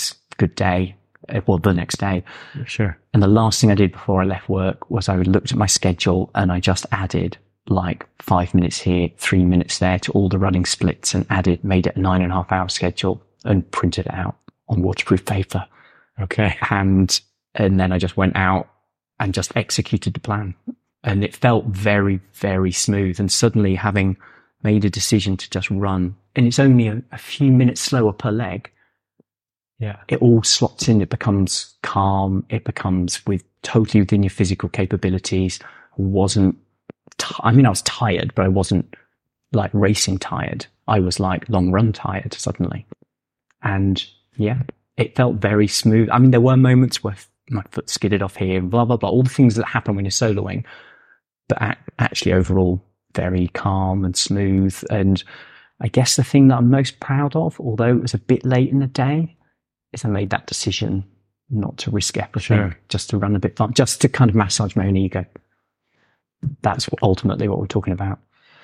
the next day. Sure. And the last thing I did before I left work was I looked at my schedule and I just added like 5 minutes here, 3 minutes there to all the running splits and made it a 9.5-hour schedule and printed it out on waterproof paper. Okay. And then I just went out and just executed the plan. And it felt very, very smooth. And suddenly having made a decision to just run, and it's only a few minutes slower per leg, yeah, it all slots in. It becomes calm. It becomes totally within your physical capabilities. I was tired, but I wasn't like racing tired. I was like long run tired suddenly. And yeah, it felt very smooth. I mean, there were moments where my foot skidded off here and blah, blah, blah. All the things that happen when you're soloing, but actually overall very calm and smooth. And I guess the thing that I'm most proud of, although it was a bit late in the day, is I made that decision not to risk everything, just to run a bit fun, just to kind of massage my own ego. That's ultimately what we're talking about.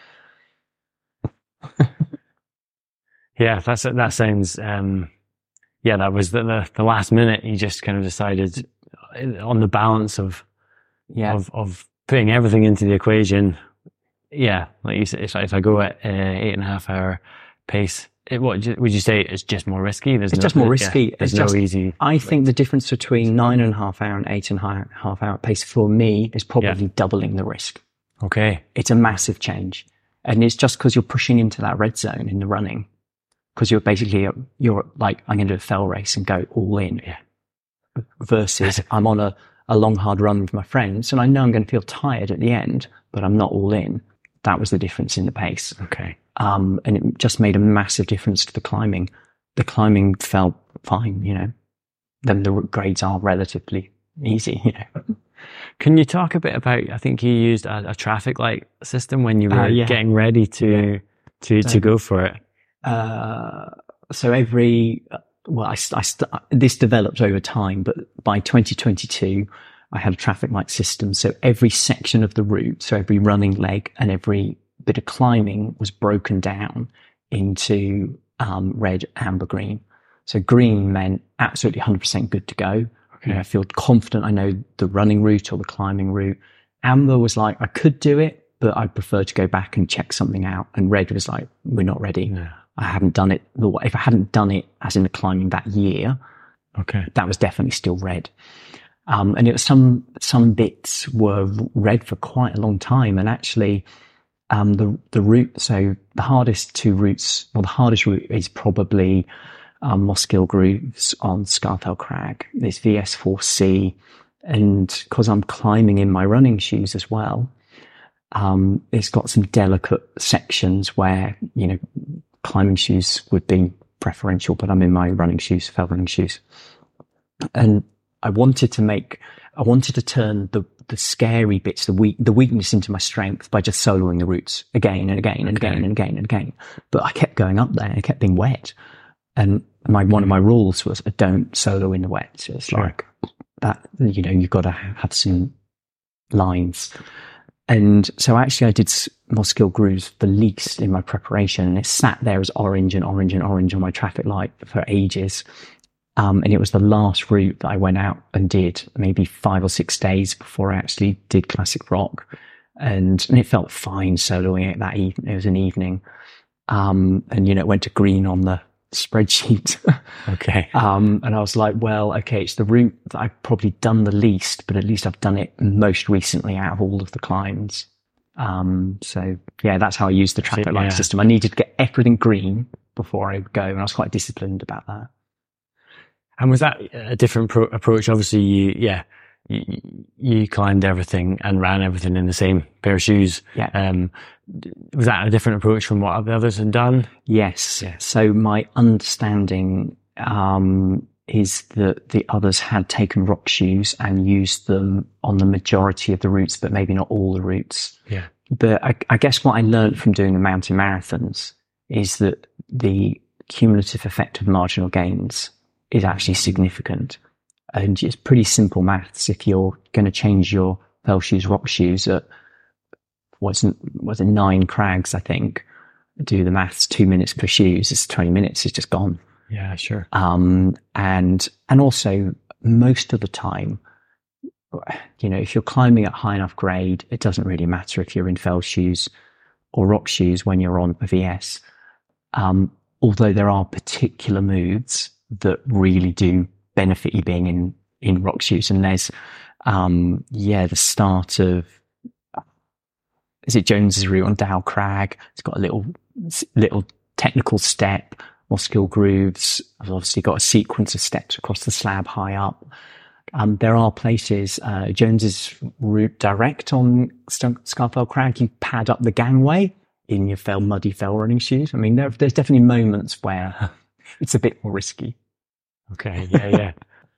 Yeah, that sounds, that was the last minute. You just kind of decided on the balance of putting everything into the equation. Yeah, like you said, if I go at 8.5-hour pace, would you say it's just more risky? It's just more risky. Yeah, there's no easy. I think the difference between 9.5-hour and 8.5-hour pace for me is probably doubling the risk. Okay. It's a massive change. And it's just because you're pushing into that red zone in the running. Because you're like, I'm going to do a fell race and go all in. Yeah. Versus I'm on a long, hard run with my friends and I know I'm going to feel tired at the end, but I'm not all in. That was the difference in the pace. Okay. And it just made a massive difference to the climbing. The climbing felt fine, Then the grades are relatively easy, Can you talk a bit about, I think you used a traffic light system when you were getting ready to go for it. So this developed over time, but by 2022, I had a traffic light system. So every section of the route, so every running leg and every bit of climbing was broken down into red, amber, green. So green meant absolutely 100% good to go. Okay. I feel confident I know the running route or the climbing route. Amber was like, I could do it, but I'd prefer to go back and check something out. And red was like, we're not ready. Yeah. I haven't done it. If I hadn't done it as in the climbing that year, Okay. that was definitely still red. And it was some bits were red for quite a long time. And actually, the route, so the hardest two routes, well, the hardest route is probably Mossgill Grooves on Scafell Crag. There's VS4C. And because I'm climbing in my running shoes as well, it's got some delicate sections where, climbing shoes would be preferential, but I'm in my running shoes, felt running shoes. And I wanted to turn the scary bits, the weakness into my strength by just soloing the routes again and again and again and again and again. But I kept going up there and it kept being wet. And one of my rules was I don't solo in the wet. So it's like that, you've got to have some lines. And so actually I did Mossgill Grooves the least in my preparation, and it sat there as orange and orange and orange on my traffic light for ages. And it was the last route that I went out and did, maybe 5 or 6 days before I actually did Classic Rock. And it felt fine soloing it that evening. It was an evening. And, it went to green on the spreadsheet. Okay. And I was like, well, okay, it's the route that I've probably done the least, but at least I've done it most recently out of all of the climbs. So yeah, that's how I used the traffic light system. I needed to get everything green before I would go, and I was quite disciplined about that. And was that a different approach? Obviously, you climbed everything and ran everything in the same pair of shoes. Yeah. Was that a different approach from what the others had done? Yes. Yeah. So my understanding is that the others had taken rock shoes and used them on the majority of the routes, but maybe not all the routes. Yeah. But I guess what I learned from doing the mountain marathons is that the cumulative effect of marginal gains is actually significant. And it's pretty simple maths. If you're going to change your fell shoes, rock shoes at, was it 9 crags, I think, do the maths, 2 minutes per shoes, it's 20 minutes, it's just gone. Yeah, sure. And also most of the time, if you're climbing at high enough grade, it doesn't really matter if you're in fell shoes or rock shoes when you're on a VS. Although there are particular moves that really do benefit you being in rock shoes. And there's, the start of, is it Jones's route on Dow Crag? It's got a little technical step. Mossgill Grooves, I've obviously got a sequence of steps across the slab high up. There are places, Jones's route direct on Scafell Crag, you pad up the gangway in your muddy fell running shoes. I mean, there's definitely moments where it's a bit more risky. Okay. Yeah.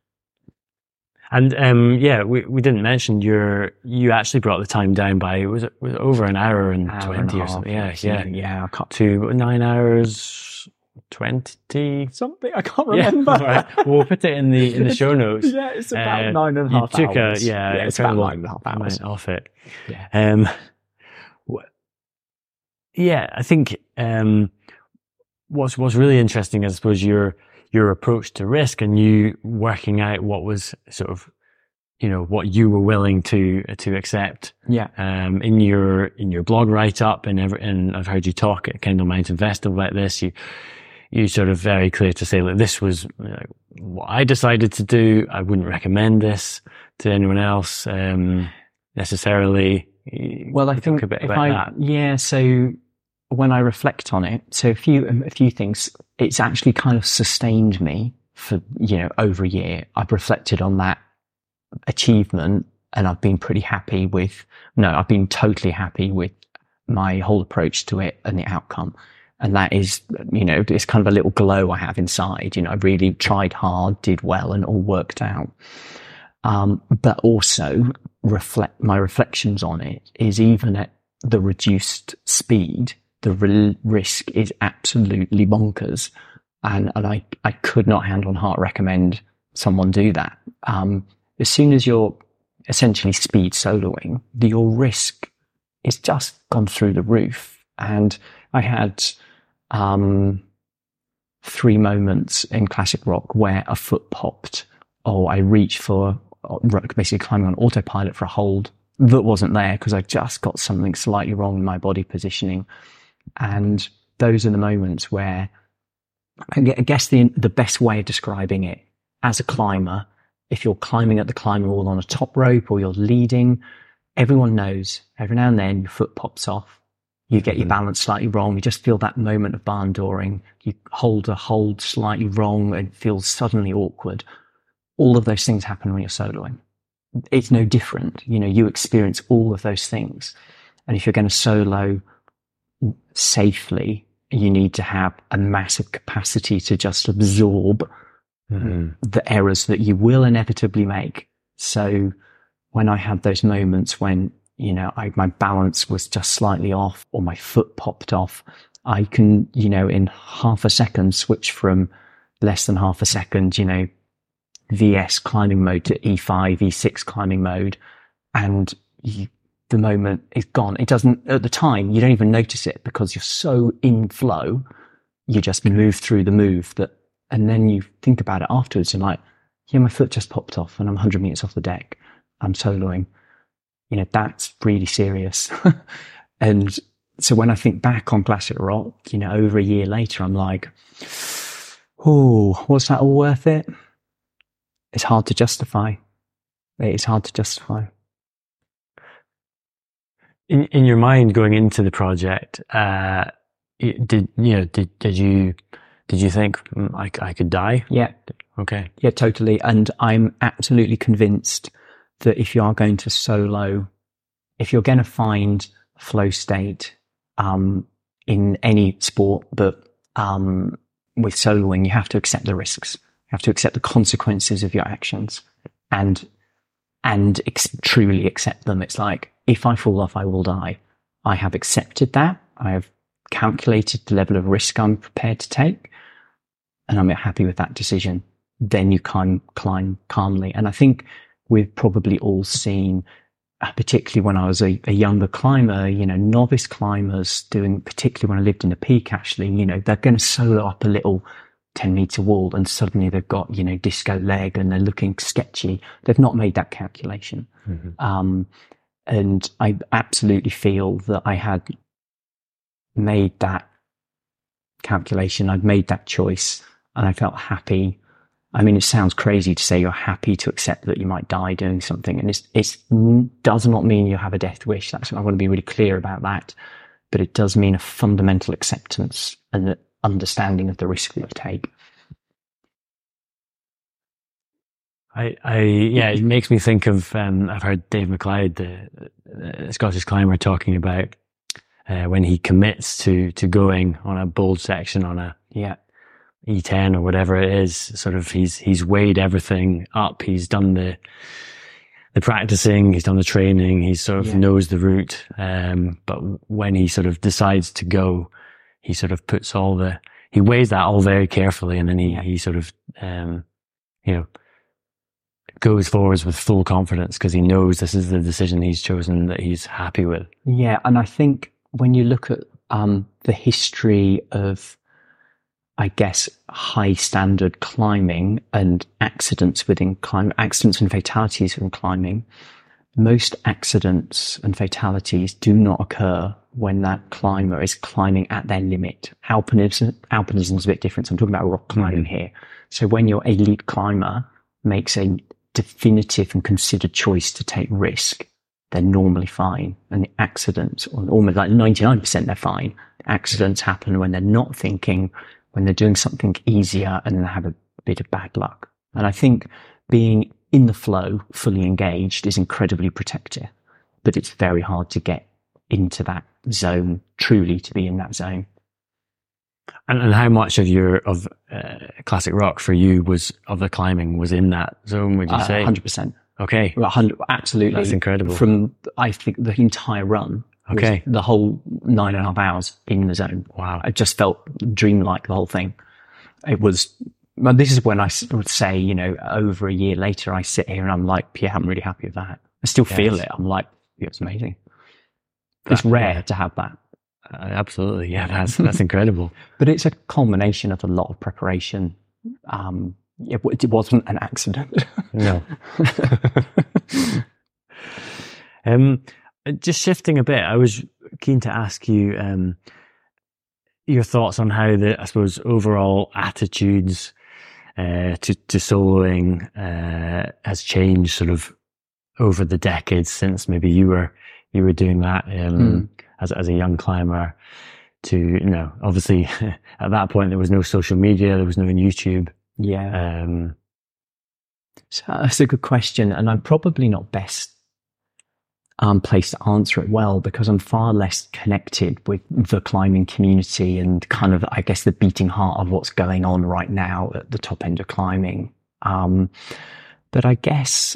And, we didn't mention you actually brought the time down by, was it over an hour and 20 or something? Yeah. I cut to 9 hours, 20 something. I can't remember. Right. We'll put it in the show notes. Yeah, it's about 9.5 hours. It's about about 9.5 hours. Off it. Yeah. I think, what's really interesting is, I suppose, your approach to risk and you working out what was sort of, what you were willing to accept. Yeah. In your blog write up and I've heard you talk at Kendal Mountain Festival like this, you sort of very clear to say that this was what I decided to do. I wouldn't recommend this to anyone else, necessarily. Well, I think a bit about that. Yeah. So when I reflect on it, so a few things, it's actually kind of sustained me for, over a year. I've reflected on that achievement and I've been I've been totally happy with my whole approach to it and the outcome. And that is, it's kind of a little glow I have inside. I really tried hard, did well, and all worked out. But also my reflections on it is, even at the reduced speed, the risk is absolutely bonkers. And I could not hand on heart recommend someone do that. As soon as you're essentially speed soloing, your risk is just gone through the roof. And I had, 3 moments in classic rock where a foot popped, or I reached for basically climbing on autopilot for a hold that wasn't there because I just got something slightly wrong in my body positioning. And those are the moments where I guess the best way of describing it as a climber, if you're climbing at the climbing wall on a top rope or you're leading, everyone knows every now and then your foot pops off. You get your balance slightly wrong. You just feel that moment of barn dooring. You hold a hold slightly wrong and it feels suddenly awkward. All of those things happen when you're soloing. It's no different. You know, you experience all of those things. And if you're going to solo safely, you need to have a massive capacity to just absorb the errors that you will inevitably make. So when I had those moments when, you know, my balance was just slightly off or my foot popped off, I can, you know, in half a second switch from less than half a second, you know, VS climbing mode to E5, E6 climbing mode. And the moment is gone. It doesn't, at the time, you don't even notice it because you're so in flow. You just move through the move and then you think about it afterwards and like, yeah, my foot just popped off and I'm 100 meters off the deck. I'm soloing. You know, that's really serious. And so when I think back on classic rock, you know, over a year later, I'm like, oh, was that all worth it? It's hard to justify. It's hard to justify. In your mind going into the project, did you think I could die? Yeah. Okay. Yeah, totally. And I'm absolutely convinced that if you are going to solo, if you're going to find flow state, in any sport, but, with soloing, you have to accept the risks. You have to accept the consequences of your actions and truly accept them. It's like, if I fall off, I will die. I have accepted that. I have calculated the level of risk I'm prepared to take, and I'm happy with that decision. Then you can climb calmly. And I think we've probably all seen, particularly when I was a younger climber, you know, novice climbers particularly when I lived in the peak, actually, you know, they're going to solo up a little 10-meter wall and suddenly they've got, you know, disco leg and they're looking sketchy. They've not made that calculation. And I absolutely feel that I had made that calculation. I'd made that choice and I felt happy. I mean, it sounds crazy to say you're happy to accept that you might die doing something. And it does not mean you have a death wish. I want to be really clear about that. But it does mean a fundamental acceptance and an understanding of the risk that you take. It makes me think of, I've heard Dave McLeod, the Scottish climber, talking about, when he commits to going on a bold section on a E10 or whatever it is, sort of he's weighed everything up. He's done the practicing, he's done the training, he sort of knows the route. But when he sort of decides to go, he sort of puts he weighs that all very carefully, and then he sort of, goes forwards with full confidence because he knows this is the decision he's chosen that he's happy with. Yeah. And I think when you look at, the history of, I guess, high standard climbing and accidents within climbing, accidents and fatalities within climbing, most accidents and fatalities do not occur when that climber is climbing at their limit. Alpinism is a bit different. So I'm talking about rock climbing here. So when your elite climber makes a definitive and considered choice to take risk, they're normally fine. And the accidents, or almost like 99%, they're fine. Accidents happen when they're not thinking, when they're doing something easier and they have a bit of bad luck. And I think being in the flow, fully engaged, is incredibly protective, but it's very hard to get into that zone, truly to be in that zone. And how much of classic rock for you of the climbing was in that zone, would you say? 100%. Okay. 100, absolutely. That's incredible. From, I think, the entire run. Okay. The whole 9.5 hours in the zone. Wow. I just felt dreamlike, the whole thing. It was, well, this is when I would say, you know, over a year later, I sit here and I'm like, yeah, I'm really happy with that. I still feel it. I'm like, yeah, it's amazing. It's rare to have that. Absolutely. Yeah, that's incredible. But it's a culmination of a lot of preparation. It wasn't an accident. No. Just shifting a bit, I was keen to ask you your thoughts on how I suppose, overall attitudes to soloing has changed sort of over the decades since maybe you were doing that as a young climber. To obviously at that point there was no social media, there was no YouTube. Yeah. So that's a good question, and I'm probably not best placed to answer it well, because I'm far less connected with the climbing community and kind of, I guess, the beating heart of what's going on right now at the top end of climbing. But I guess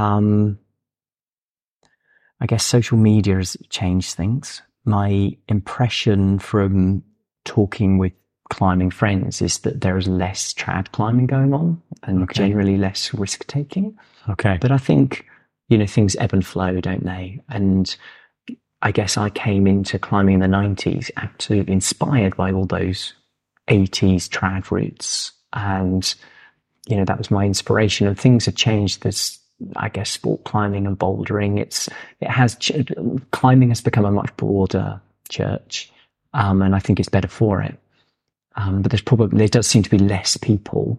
social media has changed things. My impression from talking with climbing friends is that there is less trad climbing going on and generally less risk taking. Okay. But I think, things ebb and flow, don't they? And I guess I came into climbing in the 90s absolutely inspired by all those 80s trad routes. And, that was my inspiration. And things have changed. There's, I guess, sport climbing and bouldering. Climbing has become a much broader church. And I think it's better for it. But there does seem to be less people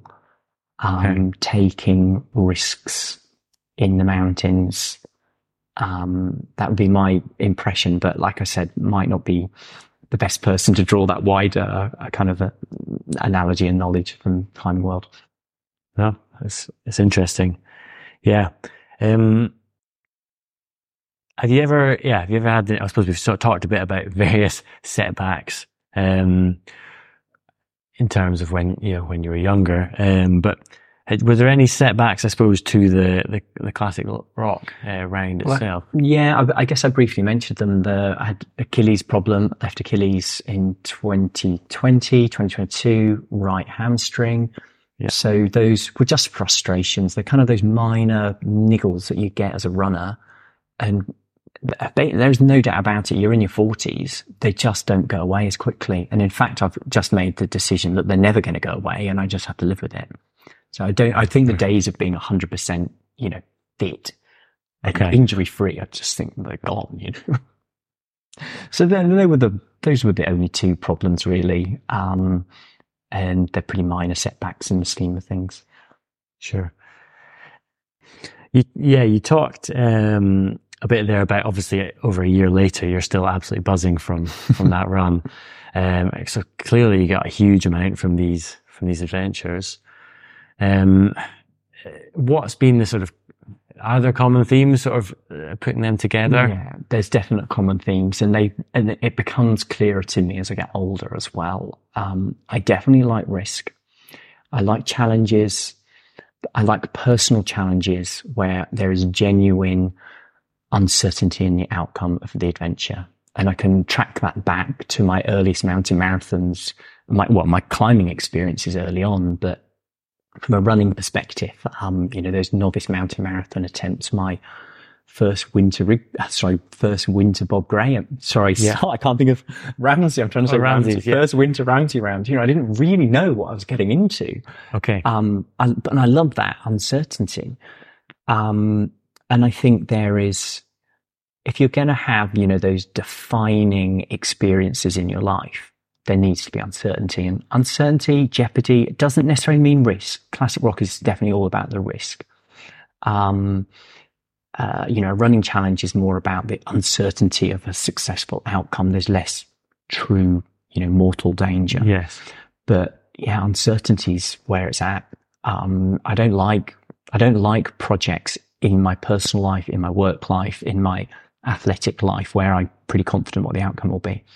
taking risks in the mountains. That would be my impression, but like I said, might not be the best person to draw that wider kind of analogy and knowledge from climbing world. No, it's interesting. Yeah. Have you ever had, I suppose we've sort of talked a bit about various setbacks, in terms of when you were younger, but were there any setbacks, I suppose, to the classic rock round itself? Yeah, I guess I briefly mentioned them. I had Achilles problem, left Achilles in 2022, right hamstring. Yeah. So those were just frustrations. They're kind of those minor niggles that you get as a runner. And there's no doubt about it. You're in your 40s. They just don't go away as quickly. And in fact, I've just made the decision that they're never going to go away, and I just have to live with it. So I think the days of being 100%, fit and injury free, I just think they're gone, So then those were the only two problems really. And they're pretty minor setbacks in the scheme of things. Sure. You talked a bit there about, obviously over a year later you're still absolutely buzzing from that run. So clearly you got a huge amount from these adventures. What's been the sort of, are there common themes sort of putting them together? Yeah, there's definite common themes, and it becomes clearer to me as I get older as well. I definitely like risk. I like challenges. I like personal challenges where there is genuine uncertainty in the outcome of the adventure. And I can track that back to my earliest mountain marathons, my climbing experiences early on, but from a running perspective, those novice mountain marathon attempts, my first winter Bob Graham. I can't think of Ramsey. I'm trying to say Ramsey. Yeah. First winter Ramsey round. I didn't really know what I was getting into. Okay. And I love that uncertainty. And I think there is, if you're going to have, those defining experiences in your life, there needs to be uncertainty. And uncertainty, jeopardy, it doesn't necessarily mean risk. Classic rock is definitely all about the risk. A running challenge is more about the uncertainty of a successful outcome. There's less true, mortal danger. Yes. But yeah, uncertainty's where it's at. I don't like projects in my personal life, in my work life, in my athletic life where I'm pretty confident what the outcome will be.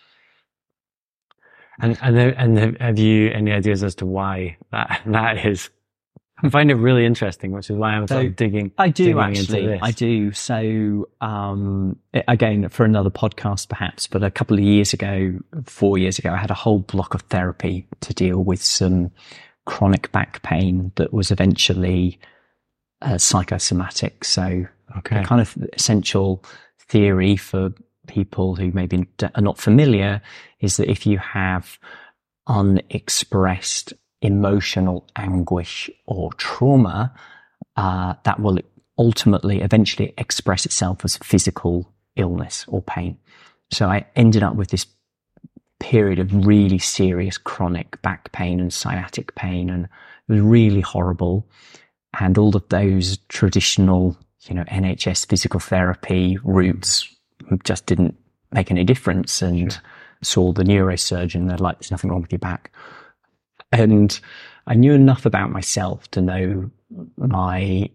And have you any ideas as to why that is? I find it really interesting, which is why I'm sort of digging. I do digging actually. into this. I do. So, again, for another podcast perhaps, but a couple of years ago, 4 years ago, I had a whole block of therapy to deal with some chronic back pain that was eventually psychosomatic. So, the kind of essential theory for people who maybe are not familiar is that if you have unexpressed emotional anguish or trauma, that will ultimately eventually express itself as physical illness or pain. So I ended up with this period of really serious chronic back pain and sciatic pain, and it was really horrible. And all of those traditional, NHS physical therapy routes just didn't make any difference. And saw the neurosurgeon, they're like, there's nothing wrong with your back. And I knew enough about myself to know my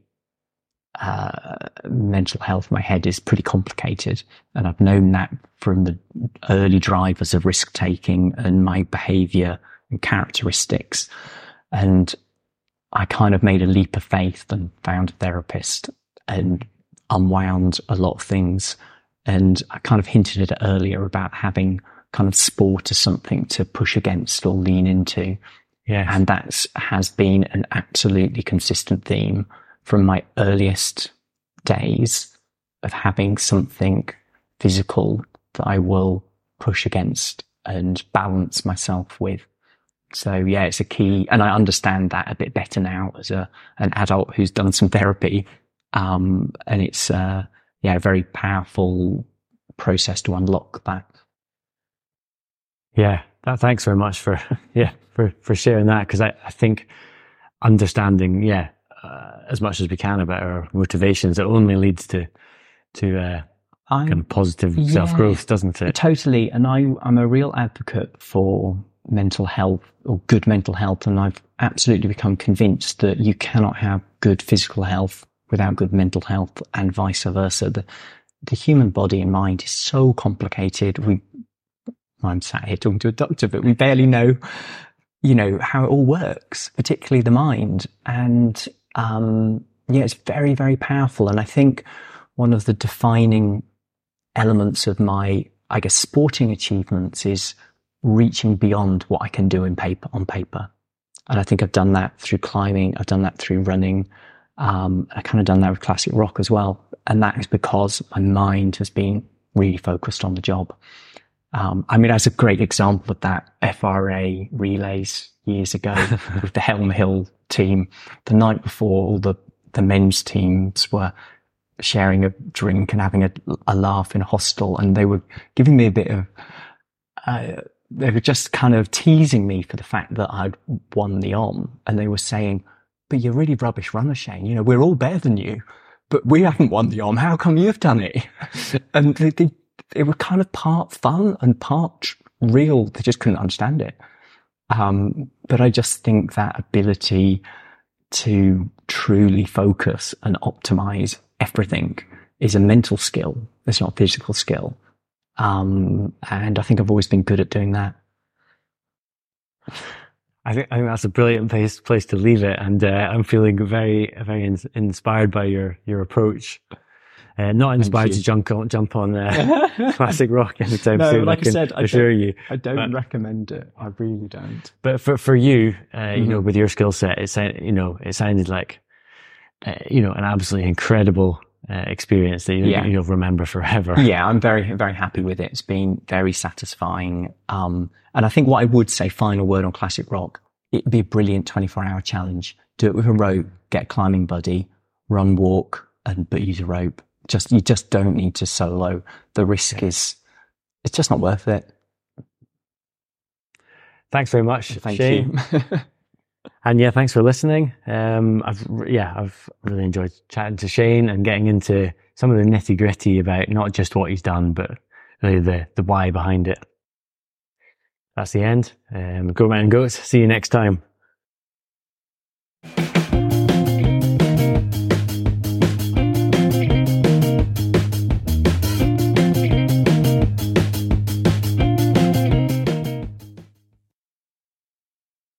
mental health, my head is pretty complicated. And I've known that from the early drivers of risk taking and my behavior and characteristics. And I kind of made a leap of faith and found a therapist and unwound a lot of things. And I kind of hinted at it earlier about having kind of sport as something to push against or lean into. Yes. And that has been an absolutely consistent theme from my earliest days of having something physical that I will push against and balance myself with. So yeah, it's a key, and I understand that a bit better now as an adult who's done some therapy. And it's a very powerful process to unlock that. Yeah, thanks very much for sharing that, because I think understanding as much as we can about our motivations, it only leads to kind of positive self-growth, doesn't it? Totally. And I'm a real advocate for mental health or good mental health, and I've absolutely become convinced that you cannot have good physical health without good mental health, and vice versa. The human body and mind is so complicated. I'm sat here talking to a doctor, but we barely know, how it all works, particularly the mind. And it's very, very powerful. And I think one of the defining elements of my, sporting achievements is reaching beyond what I can do on paper. And I think I've done that through climbing. I've done that through running. I kind of done that with classic rock as well. And that is because my mind has been really focused on the job. As a great example of that, FRA relays years ago with the Helm Hill team, the night before, all the men's teams were sharing a drink and having a laugh in a hostel, and they were giving me a bit of, they were just kind of teasing me for the fact that I'd won the and they were saying, but you're really rubbish runner, Shane. We're all better than you, but we haven't won the How come you've done it? And they were kind of part fun and part real. They just couldn't understand it. But I just think that ability to truly focus and optimize everything is a mental skill. It's not a physical skill. And I think I've always been good at doing that. I think that's a brilliant place to leave it. And I'm feeling very, very inspired by your approach. Not inspired to jump on classic rock anytime soon. Like I said, assure you. I don't recommend it. I really don't. But for you, with your skill set, it sounded like, an absolutely incredible experience that you'll remember forever. Yeah, I'm very, very happy with it. It's been very satisfying. And I think what I would say, final word on classic rock, it'd be a brilliant 24-hour challenge. Do it with a rope, get a climbing buddy, run, walk, but use a rope. You just don't need to solo. The risk it's just not worth it. Thanks very much, Thank Shane. you. And thanks for listening. I've really enjoyed chatting to Shane and getting into some of the nitty gritty about not just what he's done, but really the why behind it. That's the end. Go Mountain Goats. See you next time.